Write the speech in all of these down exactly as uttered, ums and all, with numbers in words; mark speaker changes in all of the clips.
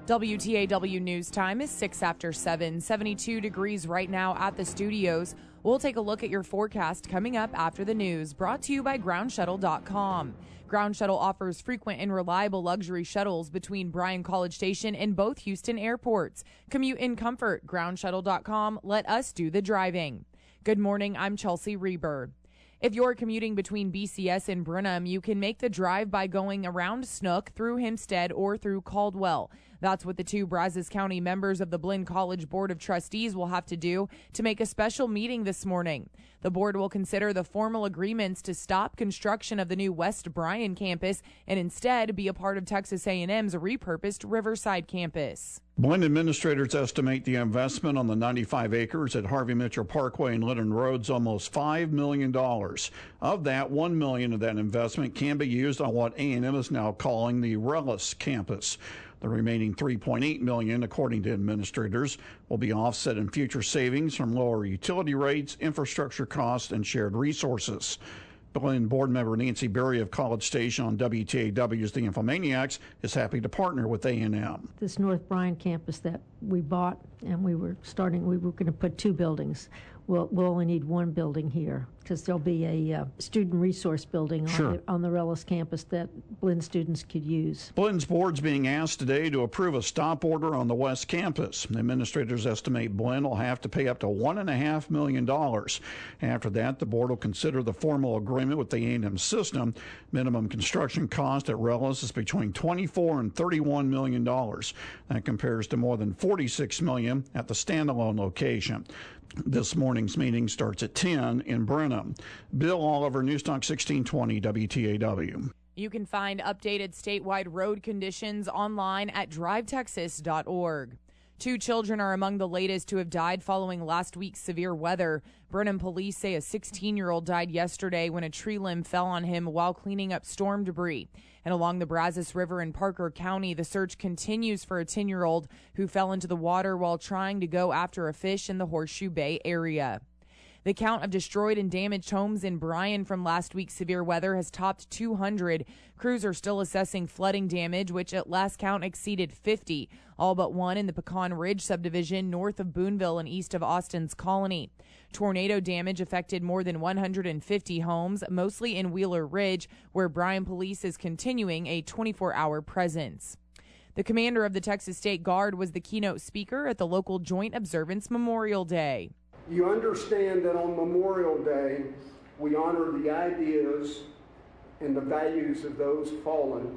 Speaker 1: W T A W News Time is six after seven, seventy-two degrees right now at the studios. We'll take a look at your forecast coming up after the news, brought to you by ground shuttle dot com. Ground Shuttle offers frequent and reliable luxury shuttles between Bryan College Station and both Houston airports. Commute in comfort. ground shuttle dot com. Let us do the driving. Good morning. I'm Chelsea Reber. If you're commuting between B C S and Brenham, you can make the drive by going around Snook, through Hempstead, or through Caldwell. That's what the two Brazos County members of the Blinn College Board of Trustees will have to do to make a special meeting this morning. The board will consider the formal agreements to stop construction of the new West Bryan campus and instead be a part of Texas A and M's repurposed Riverside campus.
Speaker 2: Blinn administrators estimate the investment on the ninety-five acres at Harvey Mitchell Parkway and Linden Road is almost five million dollars. Of that, one million dollars of that investment can be used on what A and M is now calling the Rellis campus. The remaining three point eight million dollars, according to administrators, will be offset in future savings from lower utility rates, infrastructure costs, and shared resources. Blinn board member Nancy Berry of College Station on W T A W's The Infomaniacs is happy to partner with A and M.
Speaker 3: This North Bryan campus that we bought, and we were starting, we were going to put two buildings. We'll, we'll only need one building here because there'll be a uh, student resource building
Speaker 2: sure.
Speaker 3: on, the, on the Rellis campus that Blinn students could use.
Speaker 2: Blinn's board's being asked today to approve a stop order on the West campus. The administrators estimate Blinn will have to pay up to one point five million dollars. After that, the board will consider the formal agreement with the A and M system. Minimum construction cost at Rellis is between twenty-four and thirty-one million dollars. That compares to more than forty-six million dollars at the standalone location. This morning's meeting starts at ten in Brenham. Bill Oliver, Newstalk sixteen twenty W T A W.
Speaker 1: You can find updated statewide road conditions online at drive texas dot org. Two children are among the latest to have died following last week's severe weather. Brenham police say a sixteen-year-old died yesterday when a tree limb fell on him while cleaning up storm debris. And along the Brazos River in Parker County, the search continues for a ten-year-old who fell into the water while trying to go after a fish in the Horseshoe Bay area. The count of destroyed and damaged homes in Bryan from last week's severe weather has topped two hundred. Crews are still assessing flooding damage, which at last count exceeded fifty, all but one in the Pecan Ridge subdivision north of Boonville and east of Austin's Colony. Tornado damage affected more than one hundred fifty homes, mostly in Wheeler Ridge, where Bryan police is continuing a twenty-four hour presence. The commander of the Texas State Guard was the keynote speaker at the local Joint Observance Memorial Day.
Speaker 4: You understand that on Memorial Day, we honor the ideas and the values of those fallen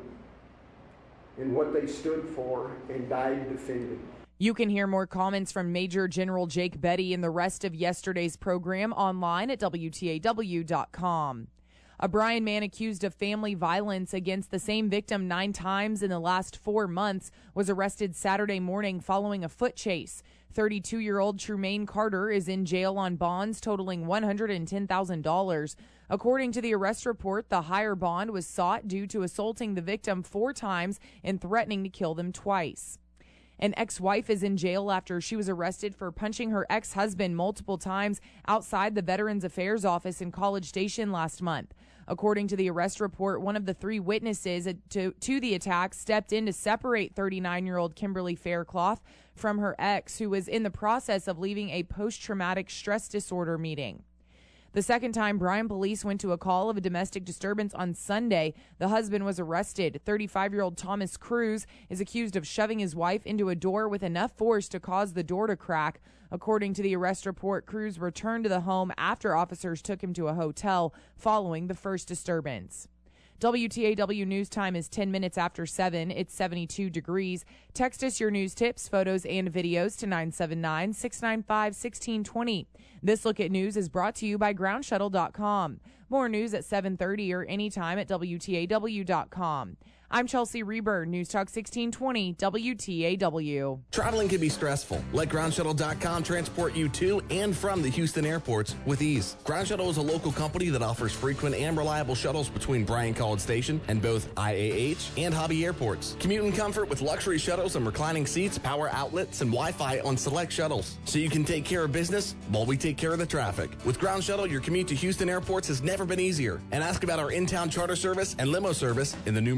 Speaker 4: and what they stood for and died defending.
Speaker 1: You can hear more comments from Major General Jake Betty in the rest of yesterday's program online at W T A W dot com. A Bryan man accused of family violence against the same victim nine times in the last four months was arrested Saturday morning following a foot chase. thirty-two-year-old Trumaine Carter is in jail on bonds totaling one hundred ten thousand dollars. According to the arrest report, the higher bond was sought due to assaulting the victim four times and threatening to kill them twice. An ex-wife is in jail after she was arrested for punching her ex-husband multiple times outside the Veterans Affairs office in College Station last month. According to the arrest report, one of the three witnesses to, to the attack stepped in to separate thirty-nine-year-old Kimberly Faircloth from her ex, who was in the process of leaving a post-traumatic stress disorder meeting. The second time Bryan police went to a call of a domestic disturbance on Sunday, the husband was arrested. thirty-five-year-old Thomas Cruz is accused of shoving his wife into a door with enough force to cause the door to crack. According to the arrest report, Cruz returned to the home after officers took him to a hotel following the first disturbance. W T A W News Time is ten minutes after seven. It's seventy-two degrees. Text us your news tips, photos, and videos to nine seven nine, six nine five, one six two zero. This Look at News is brought to you by ground shuttle dot com. More news at seven thirty or anytime at W T A W dot com. I'm Chelsea Reber, News Talk sixteen twenty W T A W.
Speaker 5: Traveling can be stressful. Let ground shuttle dot com transport you to and from the Houston airports with ease. Ground Shuttle is a local company that offers frequent and reliable shuttles between Bryan College Station and both I A H and Hobby airports. Commute in comfort with luxury shuttles and reclining seats, power outlets, and Wi-Fi on select shuttles. So you can take care of business while we take care of the traffic. With Ground Shuttle, your commute to Houston airports has never been easier. And ask about our in-town charter service and limo service in the new Mercedes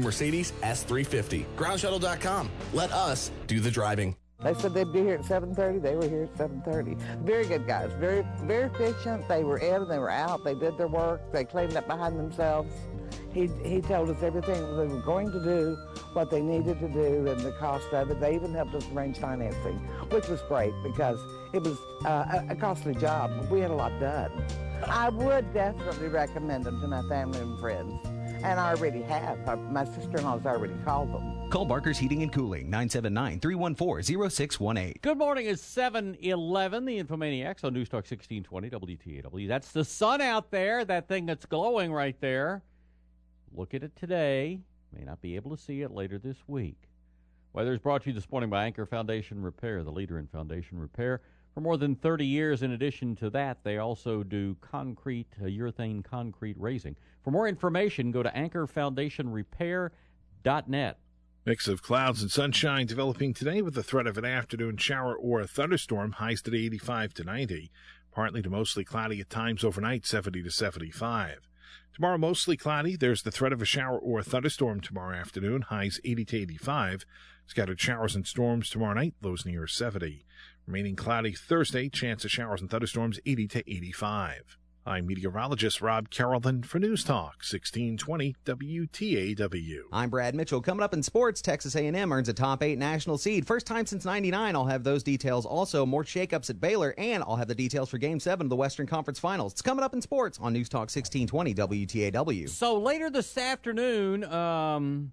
Speaker 5: Mercedes S three fifty. ground shuttle dot com. Let us do the driving.
Speaker 6: They said they'd be here at seven thirty. They were here at seven thirty. Very good guys. Very, very efficient. They were in, they were out. They did their work. They cleaned up behind themselves. He, he told us everything they were going to do, what they needed to do, and the cost of it. They even helped us arrange financing, which was great because it was uh, a costly job. But we had a lot done. I would definitely recommend them to my family and friends, and I already have. My sister-in-law's already called them.
Speaker 7: Call Barker's Heating and Cooling, nine seven nine, three one four, zero six one eight.
Speaker 8: Good morning. It's seven eleven, the Infomaniacs on News Talk sixteen twenty W T A W. That's the sun out there, that thing that's glowing right there. Look at it today. May not be able to see it later this week. Weather is brought to you this morning by Anchor Foundation Repair, the leader in foundation repair. For more than thirty years, in addition to that, they also do concrete, uh, urethane concrete raising. For more information, go to anchor foundation repair dot net.
Speaker 9: Mix of clouds and sunshine developing today with the threat of an afternoon shower or a thunderstorm. Highs today eighty-five to ninety. Partly to mostly cloudy at times overnight, seventy to seventy-five. Tomorrow, mostly cloudy. There's the threat of a shower or a thunderstorm tomorrow afternoon. Highs eighty to eighty-five. Scattered showers and storms tomorrow night. Lows near seventy. Remaining cloudy Thursday. Chance of showers and thunderstorms eighty to eighty-five. I'm meteorologist Rob Carrollton for News Talk sixteen twenty W T A W.
Speaker 7: I'm Brad Mitchell. Coming up in sports, Texas A and M earns a top eight national seed. First time since ninety-nine. I'll have those details. Also, more shakeups at Baylor, and I'll have the details for Game seven of the Western Conference Finals. It's coming up in sports on News Talk sixteen twenty W T A W.
Speaker 8: So later this afternoon, um,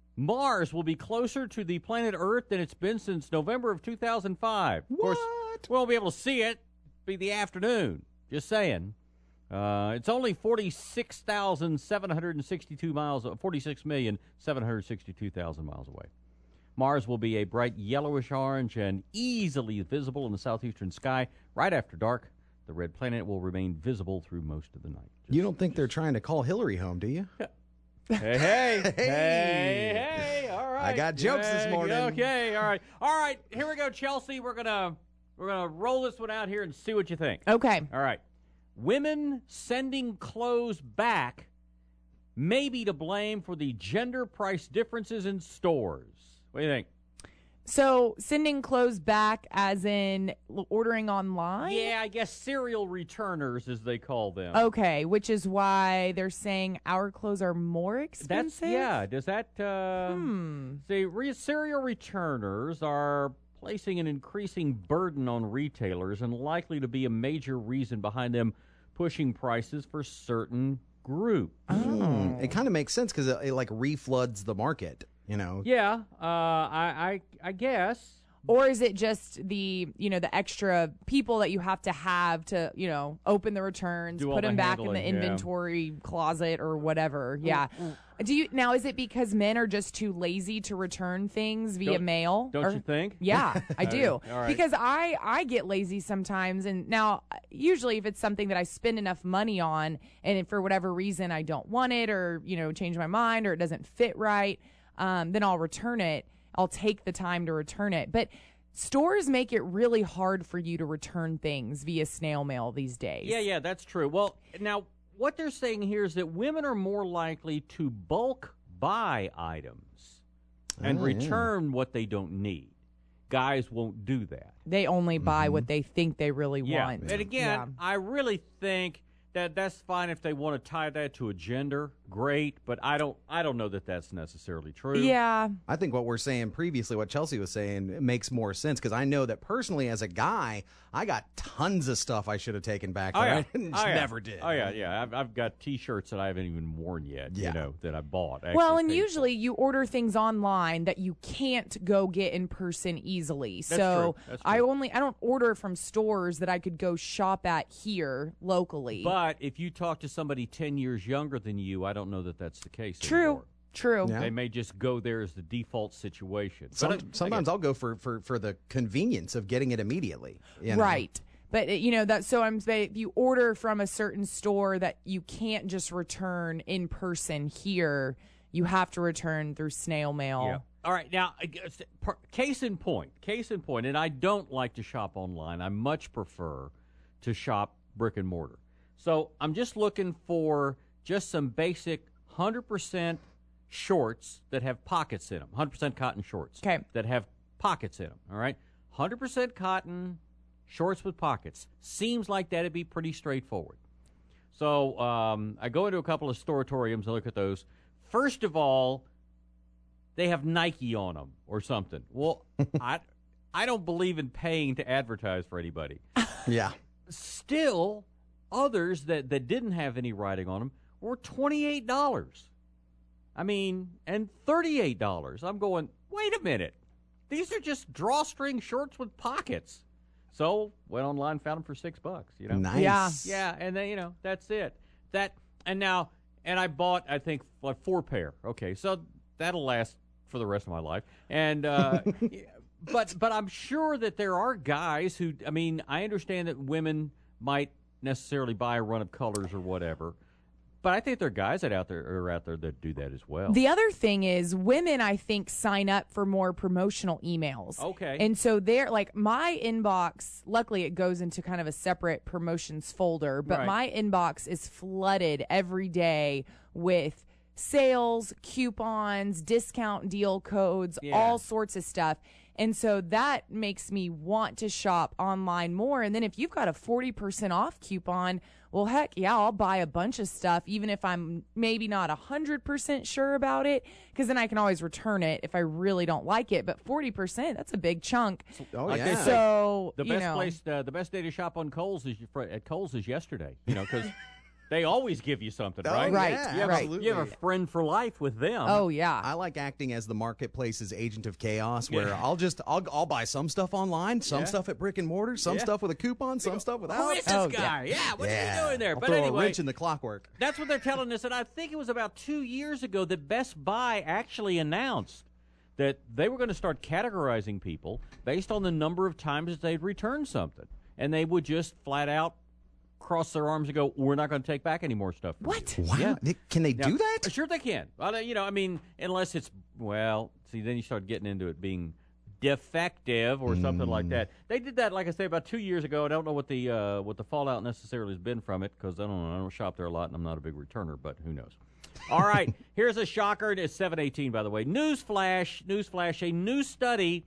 Speaker 8: Mars will be closer to the planet Earth than it's been since November of two thousand five. Of course, we won't be able to see it. It'll be the afternoon. Just saying. Uh, it's only forty-six thousand seven hundred sixty-two miles, forty-six million seven hundred sixty-two thousand miles away. Mars will be a bright yellowish orange and easily visible in the southeastern sky right after dark. The red planet will remain visible through most of the night. Just,
Speaker 7: you don't think they're trying to call Hillary home, do you?
Speaker 8: hey, hey, hey,
Speaker 7: hey,
Speaker 8: hey, hey, all right.
Speaker 7: I got jokes
Speaker 8: yeah,
Speaker 7: this morning.
Speaker 8: Okay, all right. All right, here we go, Chelsea. We're going to we're gonna roll this one out here and see what you think.
Speaker 1: Okay.
Speaker 8: All right. Women sending clothes back may be to blame for the gender price differences in stores. What do you think?
Speaker 1: So sending clothes back as in ordering online?
Speaker 8: Yeah, I guess serial returners, as they call them.
Speaker 1: Okay, which is why they're saying our clothes are more expensive?
Speaker 8: That's, yeah, does that, uh,
Speaker 1: Hmm.
Speaker 8: see, re- serial returners are placing an increasing burden on retailers and likely to be a major reason behind them pushing prices for certain groups.
Speaker 7: Oh. It kind of makes sense because it, it like refloods the market, you know.
Speaker 8: Yeah, uh, I, I I guess.
Speaker 1: Or is it just the, you know, the extra people that you have to have to, you know, open the returns,
Speaker 8: Do all
Speaker 1: put
Speaker 8: the
Speaker 1: them back in the
Speaker 8: handling, yeah.
Speaker 1: inventory closet or whatever? Yeah. Do you now? Is it because men are just too lazy to return things via
Speaker 8: Don't-
Speaker 1: mail?
Speaker 8: Don't
Speaker 1: Or-
Speaker 8: you think?
Speaker 1: Yeah, I do.
Speaker 8: All right.
Speaker 1: Because I I get lazy sometimes, and now usually if it's something that I spend enough money on, and if for whatever reason I don't want it, or you know change my mind, or it doesn't fit right, um, then I'll return it. I'll take the time to return it. But stores make it really hard for you to return things via snail mail these days.
Speaker 8: Yeah, yeah, that's true. Well, now, what they're saying here is that women are more likely to bulk buy items and
Speaker 7: Oh, yeah.
Speaker 8: return what they don't need. Guys won't do that.
Speaker 1: They only buy
Speaker 7: Mm-hmm.
Speaker 1: what they think they really
Speaker 8: Yeah.
Speaker 1: want.
Speaker 8: And again,
Speaker 1: Yeah.
Speaker 8: I really think that that's fine if they want to tie that to a gender. Great, but I don't. I don't know that that's necessarily true.
Speaker 1: Yeah.
Speaker 7: I think what we're saying previously, what Chelsea was saying, it makes more sense because I know that personally as a guy, I got tons of stuff I should have taken back
Speaker 8: Oh,
Speaker 7: that
Speaker 8: yeah.
Speaker 7: I just
Speaker 8: Oh, yeah.
Speaker 7: never did.
Speaker 8: Oh yeah, yeah. I've, I've got T-shirts that I haven't even worn yet.
Speaker 7: Yeah.
Speaker 8: You know that I bought. I
Speaker 1: Well,
Speaker 8: actually
Speaker 1: and
Speaker 8: paid for.
Speaker 1: usually you order things online that you can't go get in person easily.
Speaker 8: That's
Speaker 1: so
Speaker 8: true. That's
Speaker 1: I
Speaker 8: true.
Speaker 1: only I don't order from stores that I could go shop at here locally.
Speaker 8: But if you talk to somebody ten years younger than you, I don't know that that's the case
Speaker 1: True.
Speaker 8: anymore.
Speaker 1: True.
Speaker 7: Yeah.
Speaker 8: They may just go there as the default situation. But
Speaker 7: Some,
Speaker 8: I- I
Speaker 7: sometimes
Speaker 8: get-
Speaker 7: I'll go for, for, for the convenience of getting it immediately. you know?
Speaker 1: Right. But uh, you know that so I'm saying if you order from a certain store that you can't just return in person here, you have to return through snail mail.
Speaker 8: Yeah. All right. Now, I guess, per- case in point, case in point, and I don't like to shop online. I much prefer to shop brick and mortar. So I'm just looking for just some basic one hundred percent shorts that have pockets in them, one hundred percent cotton shorts
Speaker 1: Okay.
Speaker 8: that have pockets in them, all right? one hundred percent cotton shorts with pockets. Seems like that'd be pretty straightforward. So um, I go into a couple of storatoriums and look at those. First of all, they have Nike on them or something. Well, I, I don't believe in paying to advertise for anybody.
Speaker 7: Yeah.
Speaker 8: Still, others that, that didn't have any writing on them were twenty-eight dollars. I mean, and thirty-eight dollars. I'm going, wait a minute. These are just drawstring shorts with pockets. So went online, found them for six bucks. You know,
Speaker 7: Nice.
Speaker 1: Yeah.
Speaker 8: yeah, and then you know that's it. That and now and I bought I think like four pair. Okay, so that'll last for the rest of my life. And uh, but but I'm sure that there are guys who I mean I understand that women might necessarily buy a run of colors or whatever. But I think there are guys that out there are out there that do that as well.
Speaker 1: The other thing is women, I think, sign up for more promotional emails.
Speaker 8: Okay.
Speaker 1: And so they're like my inbox, luckily it goes into kind of a separate promotions folder, but
Speaker 8: Right.
Speaker 1: my inbox is flooded every day with sales, coupons, discount deal codes,
Speaker 8: Yeah.
Speaker 1: all sorts of stuff. And so that makes me want to shop online more. And then if you've got a forty percent off coupon, well, heck, yeah, I'll buy a bunch of stuff, even if I'm maybe not one hundred percent sure about it, because then I can always return it if I really don't like it. But forty percent, that's a big chunk.
Speaker 7: Oh,
Speaker 8: Like they
Speaker 7: yeah.
Speaker 8: say,
Speaker 1: So,
Speaker 8: the
Speaker 1: you
Speaker 8: best
Speaker 1: know.
Speaker 8: place, uh, the best day to shop on Kohl's is fr- at Kohl's is yesterday. You know, because they always give you something,
Speaker 7: Oh,
Speaker 8: right?
Speaker 1: Right,
Speaker 7: yeah,
Speaker 8: You have,
Speaker 1: right.
Speaker 8: a, you have a friend for life with them.
Speaker 1: Oh, yeah.
Speaker 7: I like acting as the marketplace's agent of chaos, where I'll just I'll I'll buy some stuff online, some
Speaker 8: Yeah.
Speaker 7: stuff at brick and mortar, some
Speaker 8: Yeah.
Speaker 7: stuff with a coupon, some stuff without.
Speaker 8: Who is this
Speaker 1: Oh,
Speaker 8: guy? Yeah, what
Speaker 7: yeah.
Speaker 8: are you doing there?
Speaker 7: I'll
Speaker 8: but
Speaker 7: throw
Speaker 8: anyway,
Speaker 7: a wrench in the clockwork.
Speaker 8: that's what they're telling us. And I think it was about two years ago that Best Buy actually announced that they were going to start categorizing people based on the number of times that they'd returned something. And they would just flat out cross their arms and go, we're not going to take back any more stuff. from
Speaker 1: What?
Speaker 8: you."
Speaker 7: Wow,
Speaker 8: Yeah.
Speaker 7: They- can they
Speaker 8: Now,
Speaker 7: do that?
Speaker 8: Sure they can. Well, you know, I mean, unless it's, well, see, then you start getting into it being defective or something like that. They did that, like I say, about two years ago. I don't know what the uh, what the fallout necessarily has been from it because I don't know. I don't shop there a lot and I'm not a big returner, but who knows. All right, here's a shocker. It's seven eighteen, by the way. Newsflash, newsflash, a new study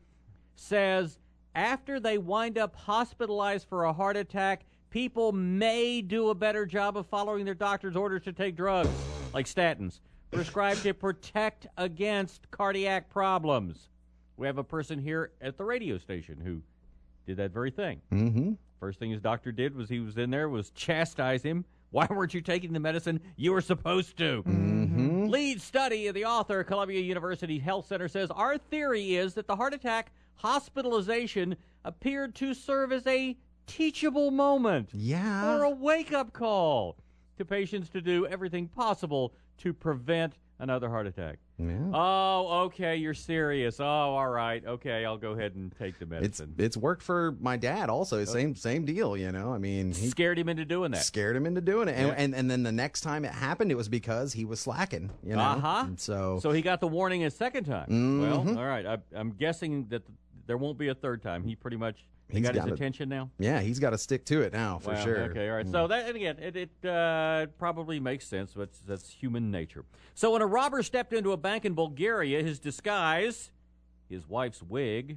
Speaker 8: says after they wind up hospitalized for a heart attack, people may do a better job of following their doctor's orders to take drugs, like statins, prescribed to protect against cardiac problems. We have a person here at the radio station who did that very thing.
Speaker 7: Mm-hmm.
Speaker 8: First thing his doctor did was he was in there, was chastise him. Why weren't you taking the medicine you were supposed to?
Speaker 7: Mm-hmm.
Speaker 8: Lead study of the author, Columbia University Health Center, says our theory is that the heart attack hospitalization appeared to serve as a teachable moment
Speaker 7: Yeah.
Speaker 8: or a wake-up call to patients to do everything possible to prevent another heart attack.
Speaker 7: Yeah.
Speaker 8: Oh, okay, you're serious. Oh, all right. Okay, I'll go ahead and take the
Speaker 7: It's
Speaker 8: medicine.
Speaker 7: it's worked for my dad also. Same same deal, you know. I mean, he
Speaker 8: Scared him into doing that.
Speaker 7: scared him into doing it, and,
Speaker 8: Yeah.
Speaker 7: and and then the next time it happened, it was because he was slacking, you know.
Speaker 8: Uh-huh.
Speaker 7: And so
Speaker 8: So he got the warning a second time.
Speaker 7: Mhm.
Speaker 8: Well, all right. I, I'm guessing that th- there won't be a third time. He pretty much he
Speaker 7: He's
Speaker 8: got his
Speaker 7: got it.
Speaker 8: attention now.
Speaker 7: yeah, he's got to stick to it now for
Speaker 8: Wow,
Speaker 7: sure.
Speaker 8: Okay, all right. So that, and again, it, it uh, probably makes sense, but that's human nature. So when a robber stepped into a bank in Bulgaria, his disguise, his wife's wig,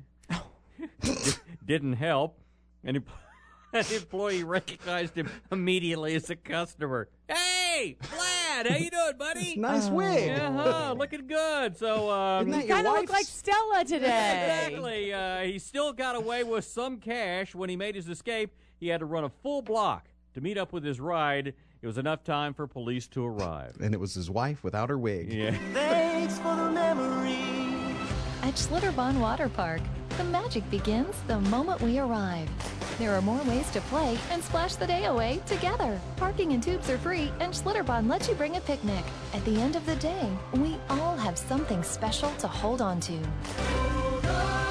Speaker 8: didn't help, and he, an employee recognized him immediately as a customer. Hey, Vlad, how you doing, buddy?
Speaker 7: Nice wig.
Speaker 8: Uh-huh, looking good. So, um,
Speaker 7: Isn't that
Speaker 1: You
Speaker 7: your
Speaker 1: kind of look
Speaker 7: wife's?
Speaker 1: like Stella today.
Speaker 8: exactly. Uh, he still got away with some cash. When he made his escape, he had to run a full block to meet up with his ride. It was enough time for police to arrive.
Speaker 7: And it was his wife without her wig.
Speaker 8: Yeah.
Speaker 10: Thanks for the memory. At Schlitterbahn Water Park, the magic begins the moment we arrive. There are more ways to play and splash the day away together. Parking and tubes are free, and Schlitterbahn lets you bring a picnic. At the end of the day, we all have something special to hold on to.
Speaker 11: Hold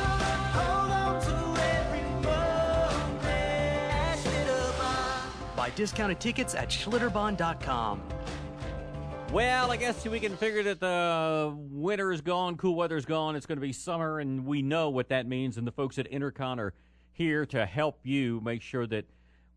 Speaker 11: on to every moment at Schlitterbahn.
Speaker 12: Buy discounted tickets at Schlitterbahn dot com.
Speaker 8: Well, I guess we can figure that the winter is gone, cool weather's gone, it's going to be summer, and we know what that means. And the folks at Intercon are here to help you make sure that,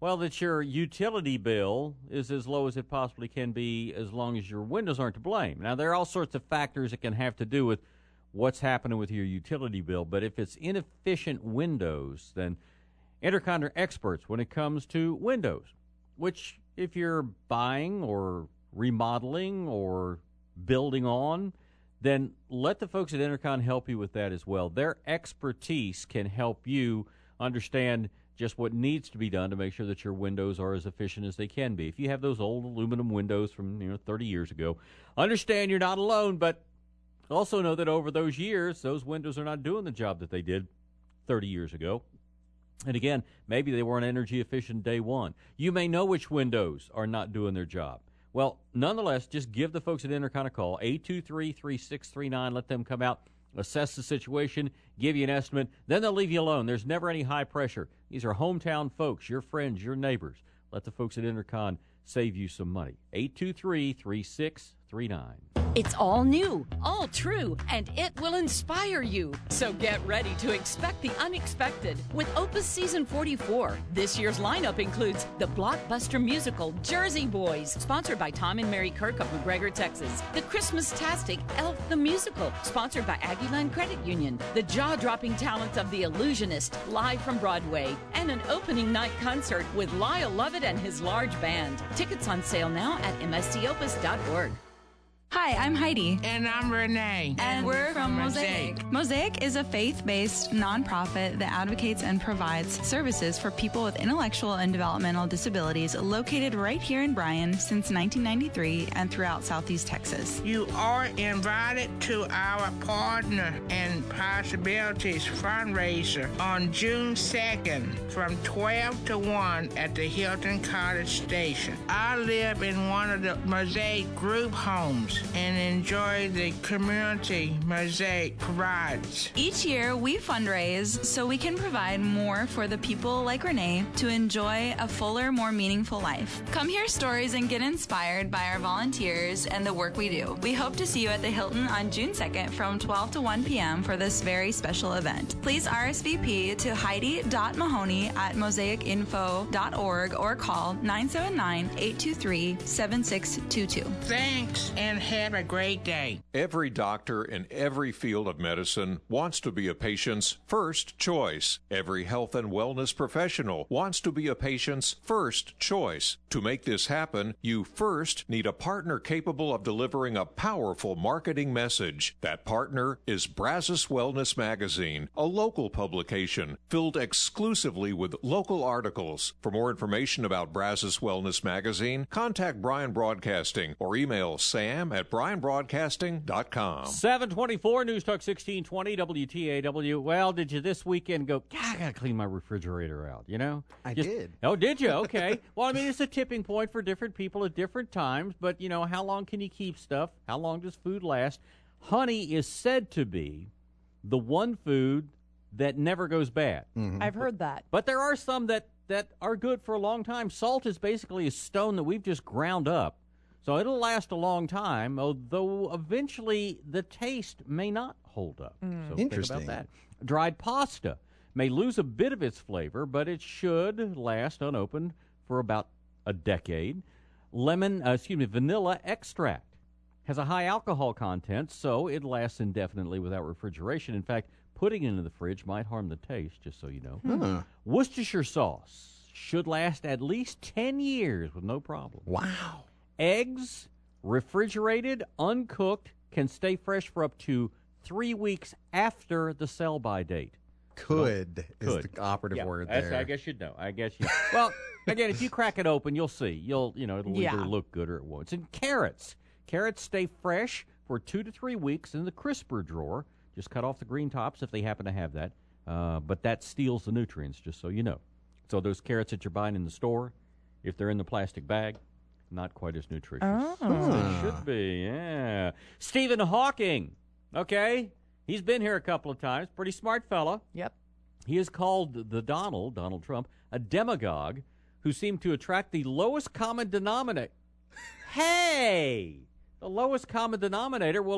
Speaker 8: Well, that your utility bill is as low as it possibly can be as long as your windows aren't to blame. Now, there are all sorts of factors that can have to do with what's happening with your utility bill, but if it's inefficient windows, then Intercon are experts when it comes to windows, which if you're buying or remodeling or building on, then let the folks at Intercon help you with that as well. Their expertise can help you understand just what needs to be done to make sure that your windows are as efficient as they can be. If you have those old aluminum windows from, you know, thirty years ago, understand you're not alone, but also know that over those years, those windows are not doing the job that they did thirty years ago. And again, maybe they weren't energy efficient day one. You may know which windows are not doing their job. Well, nonetheless, just give the folks at Intercon a call, eight two three, three six three nine. Let them come out, assess the situation, give you an estimate. Then they'll leave you alone. There's never any high pressure. These are hometown folks, your friends, your neighbors. Let the folks at Intercon save you some money. eight two three, three six three nine.
Speaker 13: It's all new, all true, and it will inspire you. So get ready to expect the unexpected with Opus Season forty-four. This year's lineup includes the blockbuster musical Jersey Boys, sponsored by Tom and Mary Kirk of McGregor, Texas. The Christmas-tastic Elf the Musical, sponsored by Aggieland Credit Union. The jaw-dropping talents of The Illusionist, live from Broadway. And an opening night concert with Lyle Lovett and his large band. Tickets on sale now at m s c opus dot org.
Speaker 14: Hi, I'm Heidi.
Speaker 15: And I'm Renee.
Speaker 14: And we're from Mosaic. Mosaic is a faith-based nonprofit that advocates and provides services for people with intellectual and developmental disabilities located right here in Bryan since nineteen ninety-three and throughout Southeast Texas.
Speaker 15: You are invited to our Partner and Possibilities fundraiser on June second from twelve to one at the Hilton College Station. I live in one of the Mosaic group homes and enjoy the community Mosaic provides.
Speaker 14: Each year, we fundraise so we can provide more for the people like Renee to enjoy a fuller, more meaningful life. Come hear stories and get inspired by our volunteers and the work we do. We hope to see you at the Hilton on June second from twelve to one p.m. for this very special event. Please R S V P to heidi dot mahoney at mosaic info dot org or call nine seven nine, eight two three, seven six two two.
Speaker 15: Thanks, and have a great day.
Speaker 16: Every doctor in every field of medicine wants to be a patient's first choice. Every health and wellness professional wants to be a patient's first choice. To make this happen, you first need a partner capable of delivering a powerful marketing message. That partner is Brazos Wellness Magazine, a local publication filled exclusively with local articles. For more information about Brazos Wellness Magazine, contact Bryan Broadcasting or email sam at bryan broadcasting dot com.
Speaker 8: seven twenty-four, News Talk sixteen twenty, W T A W. Well, did you this weekend go, God, I got to clean my refrigerator out, you know?
Speaker 7: I
Speaker 8: Just,
Speaker 7: did.
Speaker 8: Oh, did you? Okay. Well, I mean, it's a tipping point for different people at different times, but, you know, how long can you keep stuff? How long does food last? Honey is said to be the one food that never goes bad.
Speaker 1: Mm-hmm. I've heard that.
Speaker 8: But there are some that, that are good for a long time. Salt is basically a stone that we've just ground up. So it'll last a long time, although eventually the taste may not hold up.
Speaker 1: Mm.
Speaker 8: So
Speaker 7: Interesting.
Speaker 8: think about that. Dried pasta may lose a bit of its flavor, but it should last unopened for about a decade. Lemon, uh, excuse me, vanilla extract has a high alcohol content, so it lasts indefinitely without refrigeration. In fact, putting it into the fridge might harm the taste, just so you know.
Speaker 7: Huh.
Speaker 8: Worcestershire sauce should last at least ten years with no problem.
Speaker 7: Wow.
Speaker 8: Eggs, refrigerated, uncooked, can stay fresh for up to three weeks after the sell-by date.
Speaker 7: Could
Speaker 8: So,
Speaker 7: is
Speaker 8: could.
Speaker 7: the operative
Speaker 8: Yeah,
Speaker 7: word
Speaker 8: that's-
Speaker 7: there.
Speaker 8: I guess you'd know. I guess you. Well, again, if you crack it open, you'll see. You'll, you know, it'll
Speaker 1: Yeah.
Speaker 8: either look good or it won't. And carrots, carrots stay fresh for two to three weeks in the crisper drawer. Just cut off the green tops if they happen to have that. Uh, but that steals the nutrients, just so you know. So those carrots that you're buying in the store, if they're in the plastic bag, not quite as nutritious.
Speaker 1: Oh.
Speaker 8: as they should be, yeah. Stephen Hawking, okay? He's been here a couple of times. Pretty smart fella.
Speaker 1: Yep.
Speaker 8: He is called the Donald, Donald Trump, a demagogue who seemed to attract the lowest common denominator. Hey! The lowest common denominator. Well, if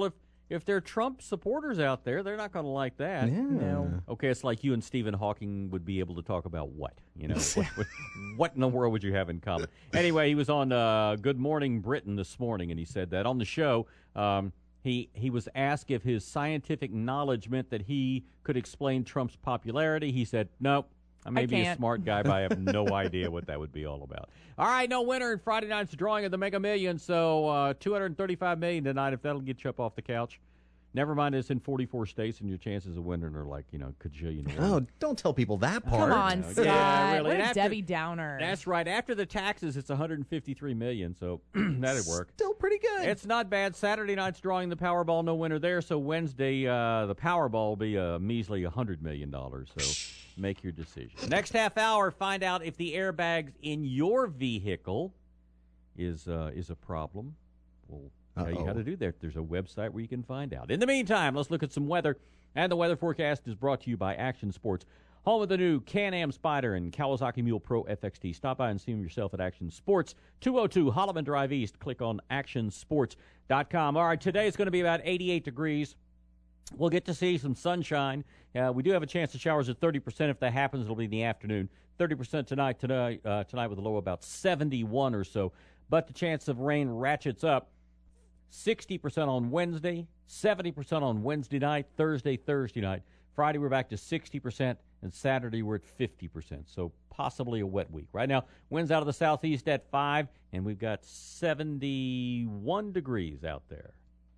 Speaker 8: if they're Trump supporters out there, they're not going to like that.
Speaker 7: Yeah.
Speaker 8: No. Okay, it's like you and Stephen Hawking would be able to talk about what? You know, what, what, what in the world would you have in common? Anyway, he was on uh, Good Morning Britain this morning, and he said that on the show. Um, he he was asked if his scientific knowledge meant that he could explain Trump's popularity. He said, "Nope. I may
Speaker 1: I
Speaker 8: be a
Speaker 1: can't."
Speaker 8: smart guy, but I have no idea what that would be all about." All right, no winner in Friday night's drawing of the Mega Millions, so uh, two hundred thirty-five million dollars tonight, if that'll get you up off the couch. Never mind, it's in forty-four states, and your chances of winning are like, you know, cajillion.
Speaker 7: Oh, don't tell people that part.
Speaker 1: Come on, Scott.
Speaker 8: Yeah, really.
Speaker 1: What a
Speaker 8: After-
Speaker 1: Debbie Downer.
Speaker 8: That's right. After the taxes, it's one hundred fifty-three million dollars, so that'd work.
Speaker 7: Still pretty good.
Speaker 8: It's not bad. Saturday night's drawing the Powerball, no winner there, so Wednesday uh, the Powerball will be a measly one hundred million dollars, so make your decision. Next half hour, find out if the airbags in your vehicle is uh, is a problem. We'll tell you how to do that. There's a website where you can find out. In the meantime, let's look at some weather. And the weather forecast is brought to you by Action Sports, home of the new Can-Am Spyder and Kawasaki Mule Pro F X T. Stop by and see them yourself at Action Sports, two oh two Holloman Drive East. Click on action sports dot com. All right, today it's going to be about eighty-eight degrees. We'll get to see some sunshine. Uh, we do have a chance of showers at thirty percent. If that happens, it'll be in the afternoon. thirty percent tonight, tonight, uh, tonight with a low of about seventy-one or so. But the chance of rain ratchets up. sixty percent on Wednesday, seventy percent on Wednesday night, Thursday, Thursday night. Friday, we're back to sixty percent, and Saturday, we're at fifty percent. So possibly a wet week. Right now, winds out of the southeast at five, and we've got seventy-one degrees out there.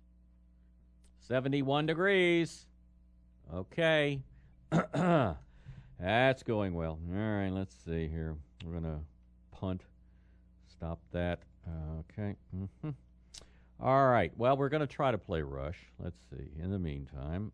Speaker 8: seventy-one degrees. Okay. That's going well. All right, let's see here. We're going to punt. Stop that. Okay. Mm-hmm. All right. Well, we're going to try to play Rush. Let's see. In the meantime.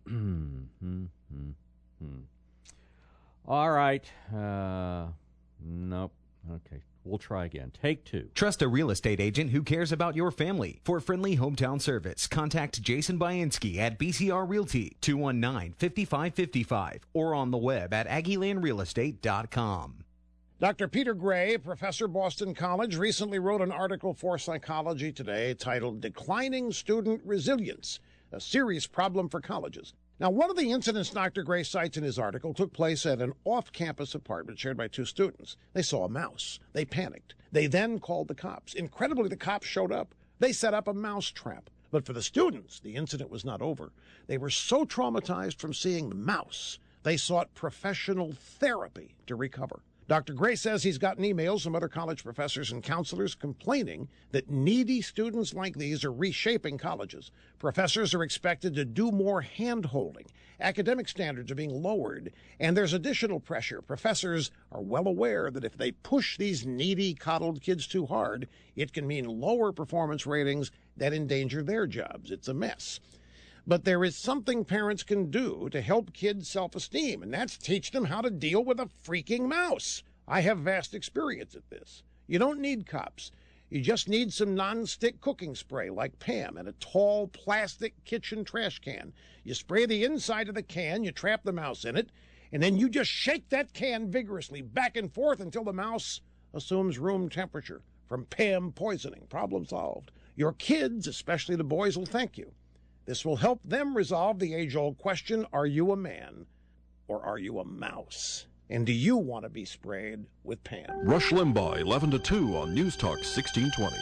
Speaker 8: All right. Uh, nope. Okay. We'll try again. Take two.
Speaker 17: Trust a real estate agent who cares about your family. For friendly hometown service, contact Jason Bainski at B C R Realty, two one nine, five five five five, or on the web at aggie land real estate dot com.
Speaker 18: Doctor Peter Gray, professor, Boston College, recently wrote an article for Psychology Today titled Declining Student Resilience, a Serious Problem for Colleges. Now, one of the incidents Doctor Gray cites in his article took place at an off-campus apartment shared by two students. They saw a mouse. They panicked. They then called the cops. Incredibly, the cops showed up. They set up a mouse trap. But for the students, the incident was not over. They were so traumatized from seeing the mouse, they sought professional therapy to recover. Doctor Gray says he's gotten emails from other college professors and counselors complaining that needy students like these are reshaping colleges. Professors are expected to do more hand-holding. Academic standards are being lowered, and there's additional pressure. Professors are well aware that if they push these needy, coddled kids too hard, it can mean lower performance ratings that endanger their jobs. It's a mess. But there is something parents can do to help kids' self-esteem, and that's teach them how to deal with a freaking mouse. I have vast experience at this. You don't need cops. You just need some non-stick cooking spray like Pam and a tall plastic kitchen trash can. You spray the inside of the can, you trap the mouse in it, and then you just shake that can vigorously back and forth until the mouse assumes room temperature. From Pam poisoning, problem solved. Your kids, especially the boys, will thank you. This will help them resolve the age-old question, are you a man or are you a mouse? And do you want to be sprayed with Pam?
Speaker 19: Rush Limbaugh, eleven to two on News Talk sixteen twenty.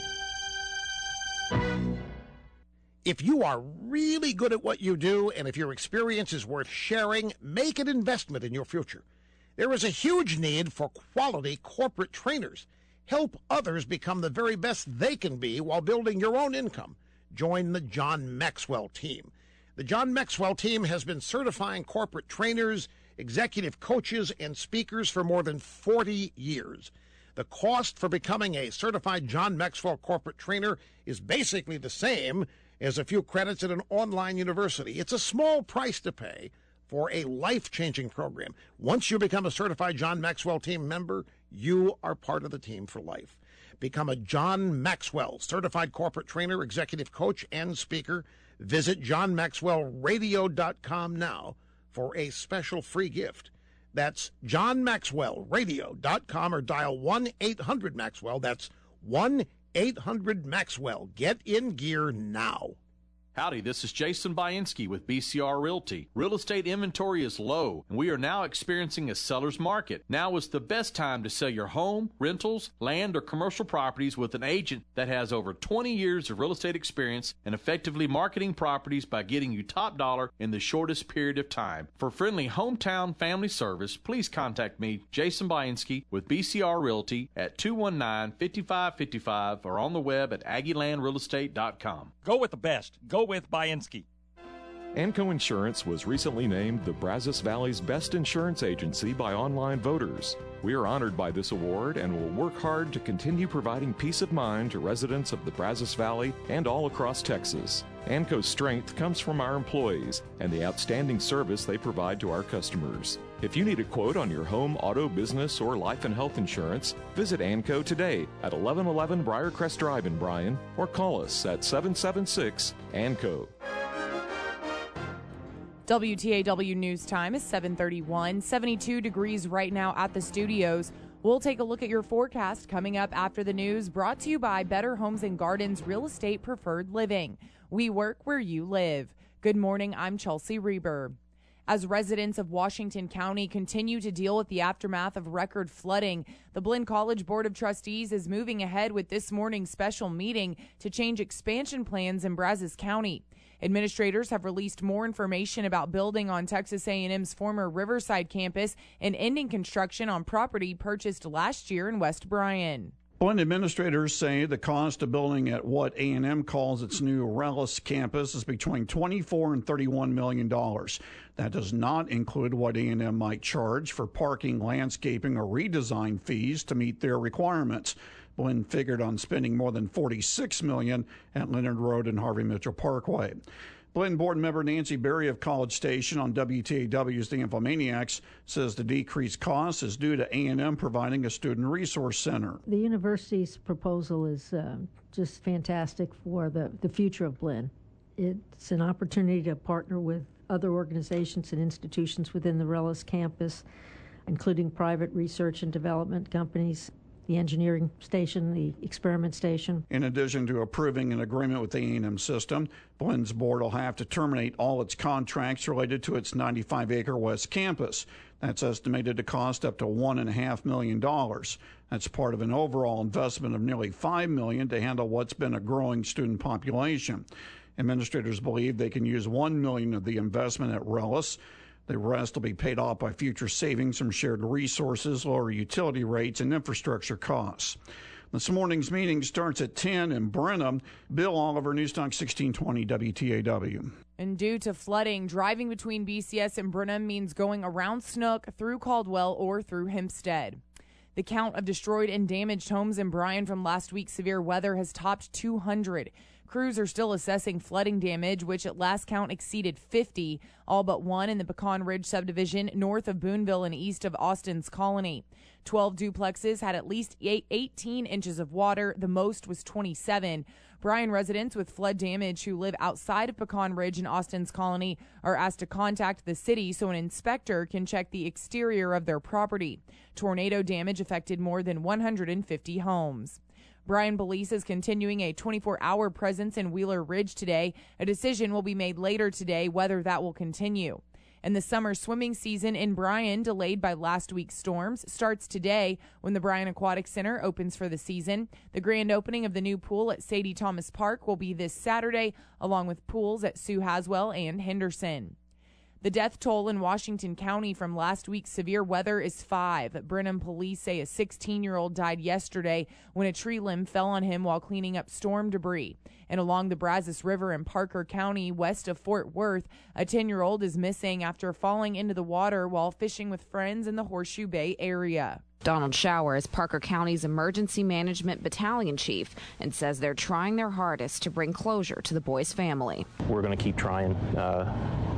Speaker 18: If you are really good at what you do and if your experience is worth sharing, make an investment in your future. There is a huge need for quality corporate trainers. Help others become the very best they can be while building your own income. Join the John Maxwell team. The John Maxwell team has been certifying corporate trainers, executive coaches, and speakers for more than forty years. The cost for becoming a certified John Maxwell corporate trainer is basically the same as a few credits at an online university. It's a small price to pay for a life-changing program. Once you become a certified John Maxwell team member, you are part of the team for life. Become a John Maxwell certified corporate trainer, executive coach, and speaker. Visit john maxwell radio dot com now for a special free gift. That's john maxwell radio dot com or dial one eight hundred Maxwell. That's one eight hundred Maxwell. Get in gear now.
Speaker 20: Howdy, this is Jason Bainski with B C R Realty. Real estate inventory is low, and we are now experiencing a seller's market. Now is the best time to sell your home, rentals, land, or commercial properties with an agent that has over twenty years of real estate experience and effectively marketing properties by getting you top dollar in the shortest period of time. For friendly hometown family service, please contact me, Jason Bainski, with B C R Realty at two one nine, five five five five or on the web at Aggie Land Real Estate dot com.
Speaker 21: Go with the best. Go with Bainski.
Speaker 22: Anco Insurance was recently named the Brazos Valley's best insurance agency by online voters. We are honored by this award and will work hard to continue providing peace of mind to residents of the Brazos Valley and all across Texas. Anco's strength comes from our employees and the outstanding service they provide to our customers. If you need a quote on your home, auto, business, or life and health insurance, visit Anco today at eleven eleven Briarcrest Drive in Bryan or call us at seven seven six A N C O.
Speaker 1: W T A W News Time is seven thirty-one, seventy-two degrees right now at the studios. We'll take a look at your forecast coming up after the news, brought to you by Better Homes and Gardens Real Estate Preferred Living. We work where you live. Good morning, I'm Chelsea Reber. As residents of Washington County continue to deal with the aftermath of record flooding, the Blinn College Board of Trustees is moving ahead with this morning's special meeting to change expansion plans in Brazos County. Administrators have released more information about building on Texas A and M's former Riverside campus and ending construction on property purchased last year in West Bryan.
Speaker 2: Blinn administrators say the cost of building at what A and M calls its new Rellis campus is between twenty-four and thirty-one million dollars. That does not include what A and M might charge for parking, landscaping, or redesign fees to meet their requirements. Blinn figured on spending more than forty-six million dollars at Leonard Road and Harvey Mitchell Parkway. Blinn board member Nancy Berry of College Station on W T A W's The Infomaniacs says the decreased cost is due to A and M providing a student resource center.
Speaker 3: The university's proposal is uh, just fantastic for the, the future of Blinn. It's an opportunity to partner with other organizations and institutions within the Rellis campus, including private research and development companies, the engineering station, the experiment station.
Speaker 2: In addition to approving an agreement with the A and M system, Blinn's board will have to terminate all its contracts related to its ninety-five acre West campus. That's estimated to cost up to one point five million dollars. That's part of an overall investment of nearly five million dollars to handle what's been a growing student population. Administrators believe they can use one million dollars of the investment at Rellis. The rest will be paid off by future savings from shared resources, lower utility rates, and infrastructure costs. This morning's meeting starts at ten in Brenham. Bill Oliver, News Talk sixteen twenty W T A W.
Speaker 1: And due to flooding, driving between B C S and Brenham means going around Snook, through Caldwell, or through Hempstead. The count of destroyed and damaged homes in Bryan from last week's severe weather has topped two hundred. Crews are still assessing flooding damage, which at last count exceeded fifty, all but one in the Pecan Ridge subdivision north of Boonville and east of Austin's Colony. twelve duplexes had at least eighteen inches of water. The most was twenty-seven. Bryan residents with flood damage who live outside of Pecan Ridge and Austin's Colony are asked to contact the city so an inspector can check the exterior of their property. Tornado damage affected more than one hundred fifty homes. Bryan Police is continuing a twenty-four hour presence in Wheeler Ridge today. A decision will be made later today whether that will continue. And the summer swimming season in Bryan, delayed by last week's storms, starts today when the Bryan Aquatic Center opens for the season. The grand opening of the new pool at Sadie Thomas Park will be this Saturday, along with pools at Sue Haswell and Henderson. The death toll in Washington County from last week's severe weather is five. Brenham police say a sixteen-year-old died yesterday when a tree limb fell on him while cleaning up storm debris. And along the Brazos River in Parker County, west of Fort Worth, a ten-year-old is missing after falling into the water while fishing with friends in the Horseshoe Bay area.
Speaker 23: Donald Schauer is Parker County's Emergency Management Battalion Chief and says they're trying their hardest to bring closure to the boy's family.
Speaker 24: We're going to keep trying. Uh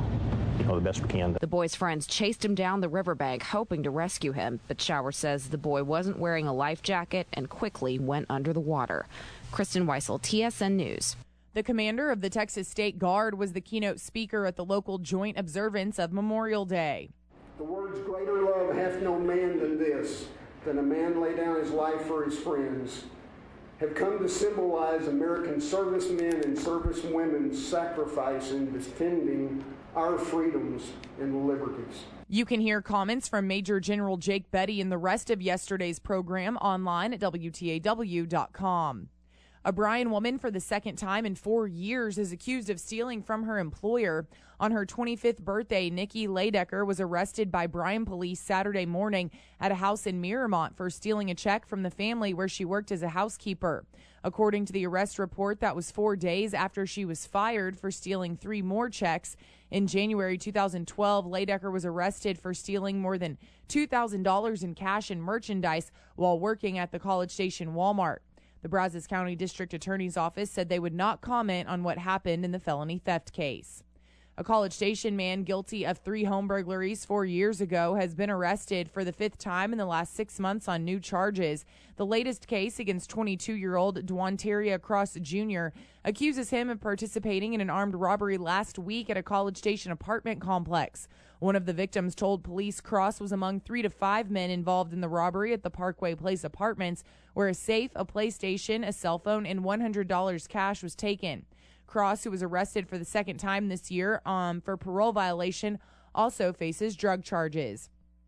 Speaker 24: You know, the best we can.
Speaker 23: The boy's friends chased him down the riverbank, hoping to rescue him, but Schauer says the boy wasn't wearing a life jacket and quickly went under the water. Kristen Weissel, T S N News.
Speaker 1: The commander of the Texas State Guard was the keynote speaker at the local joint observance of Memorial Day.
Speaker 4: The words, "Greater love hath no man than this, than a man lay down his life for his friends." have come to symbolize American servicemen and servicewomen's sacrifice in defending our freedoms and liberties.
Speaker 1: You can hear comments from Major General Jake Betty and the rest of yesterday's program online at W T A W dot com. A Bryan woman for the second time in four years is accused of stealing from her employer. On her twenty-fifth birthday, Nikki Leidecker was arrested by Bryan police Saturday morning at a house in Miramont for stealing a check from the family where she worked as a housekeeper. According to the arrest report, that was four days after she was fired for stealing three more checks. In January two thousand twelve, Leidecker was arrested for stealing more than two thousand dollars in cash and merchandise while working at the College Station Walmart. The Brazos County District Attorney's Office said they would not comment on what happened in the felony theft case. A College Station man guilty of three home burglaries four years ago has been arrested for the fifth time in the last six months on new charges. The latest case against twenty-two-year-old Dwanteria Cross Junior accuses him of participating in an armed robbery last week at a College Station apartment complex. One of the victims told police Cross was among three to five men involved in the robbery at the Parkway Place apartments, where a safe, a PlayStation, a cell phone, and one hundred dollars cash was taken. Cross, who was arrested for the second time this year um, for parole violation, also faces drug charges.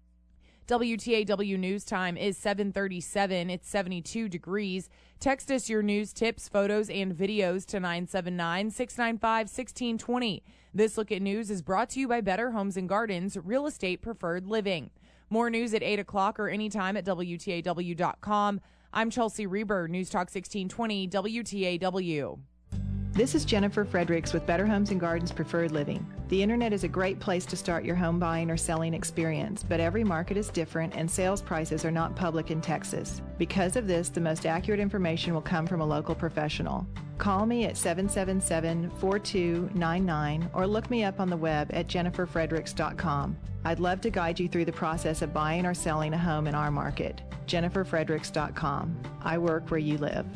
Speaker 1: W T A W News Time is seven thirty-seven. It's seventy-two degrees. Text us your news, tips, photos, and videos to nine seven nine, six nine five, one six two zero. This Look at News is brought to you by Better Homes and Gardens, Real Estate Preferred Living. More news at eight o'clock or anytime at W T A W dot com. I'm Chelsea Reber, News Talk sixteen twenty W T A W.
Speaker 5: This is Jennifer Fredericks with Better Homes and Gardens Preferred Living. The internet is a great place to start your home buying or selling experience, but every market is different and sales prices are not public in Texas. Because of this, the most accurate information will come from a local professional. Call me at seven seven seven, four two nine nine or look me up on the web at jennifer fredericks dot com. I'd love to guide you through the process of buying or selling a home in our market. jennifer fredericks dot com. I work where you live.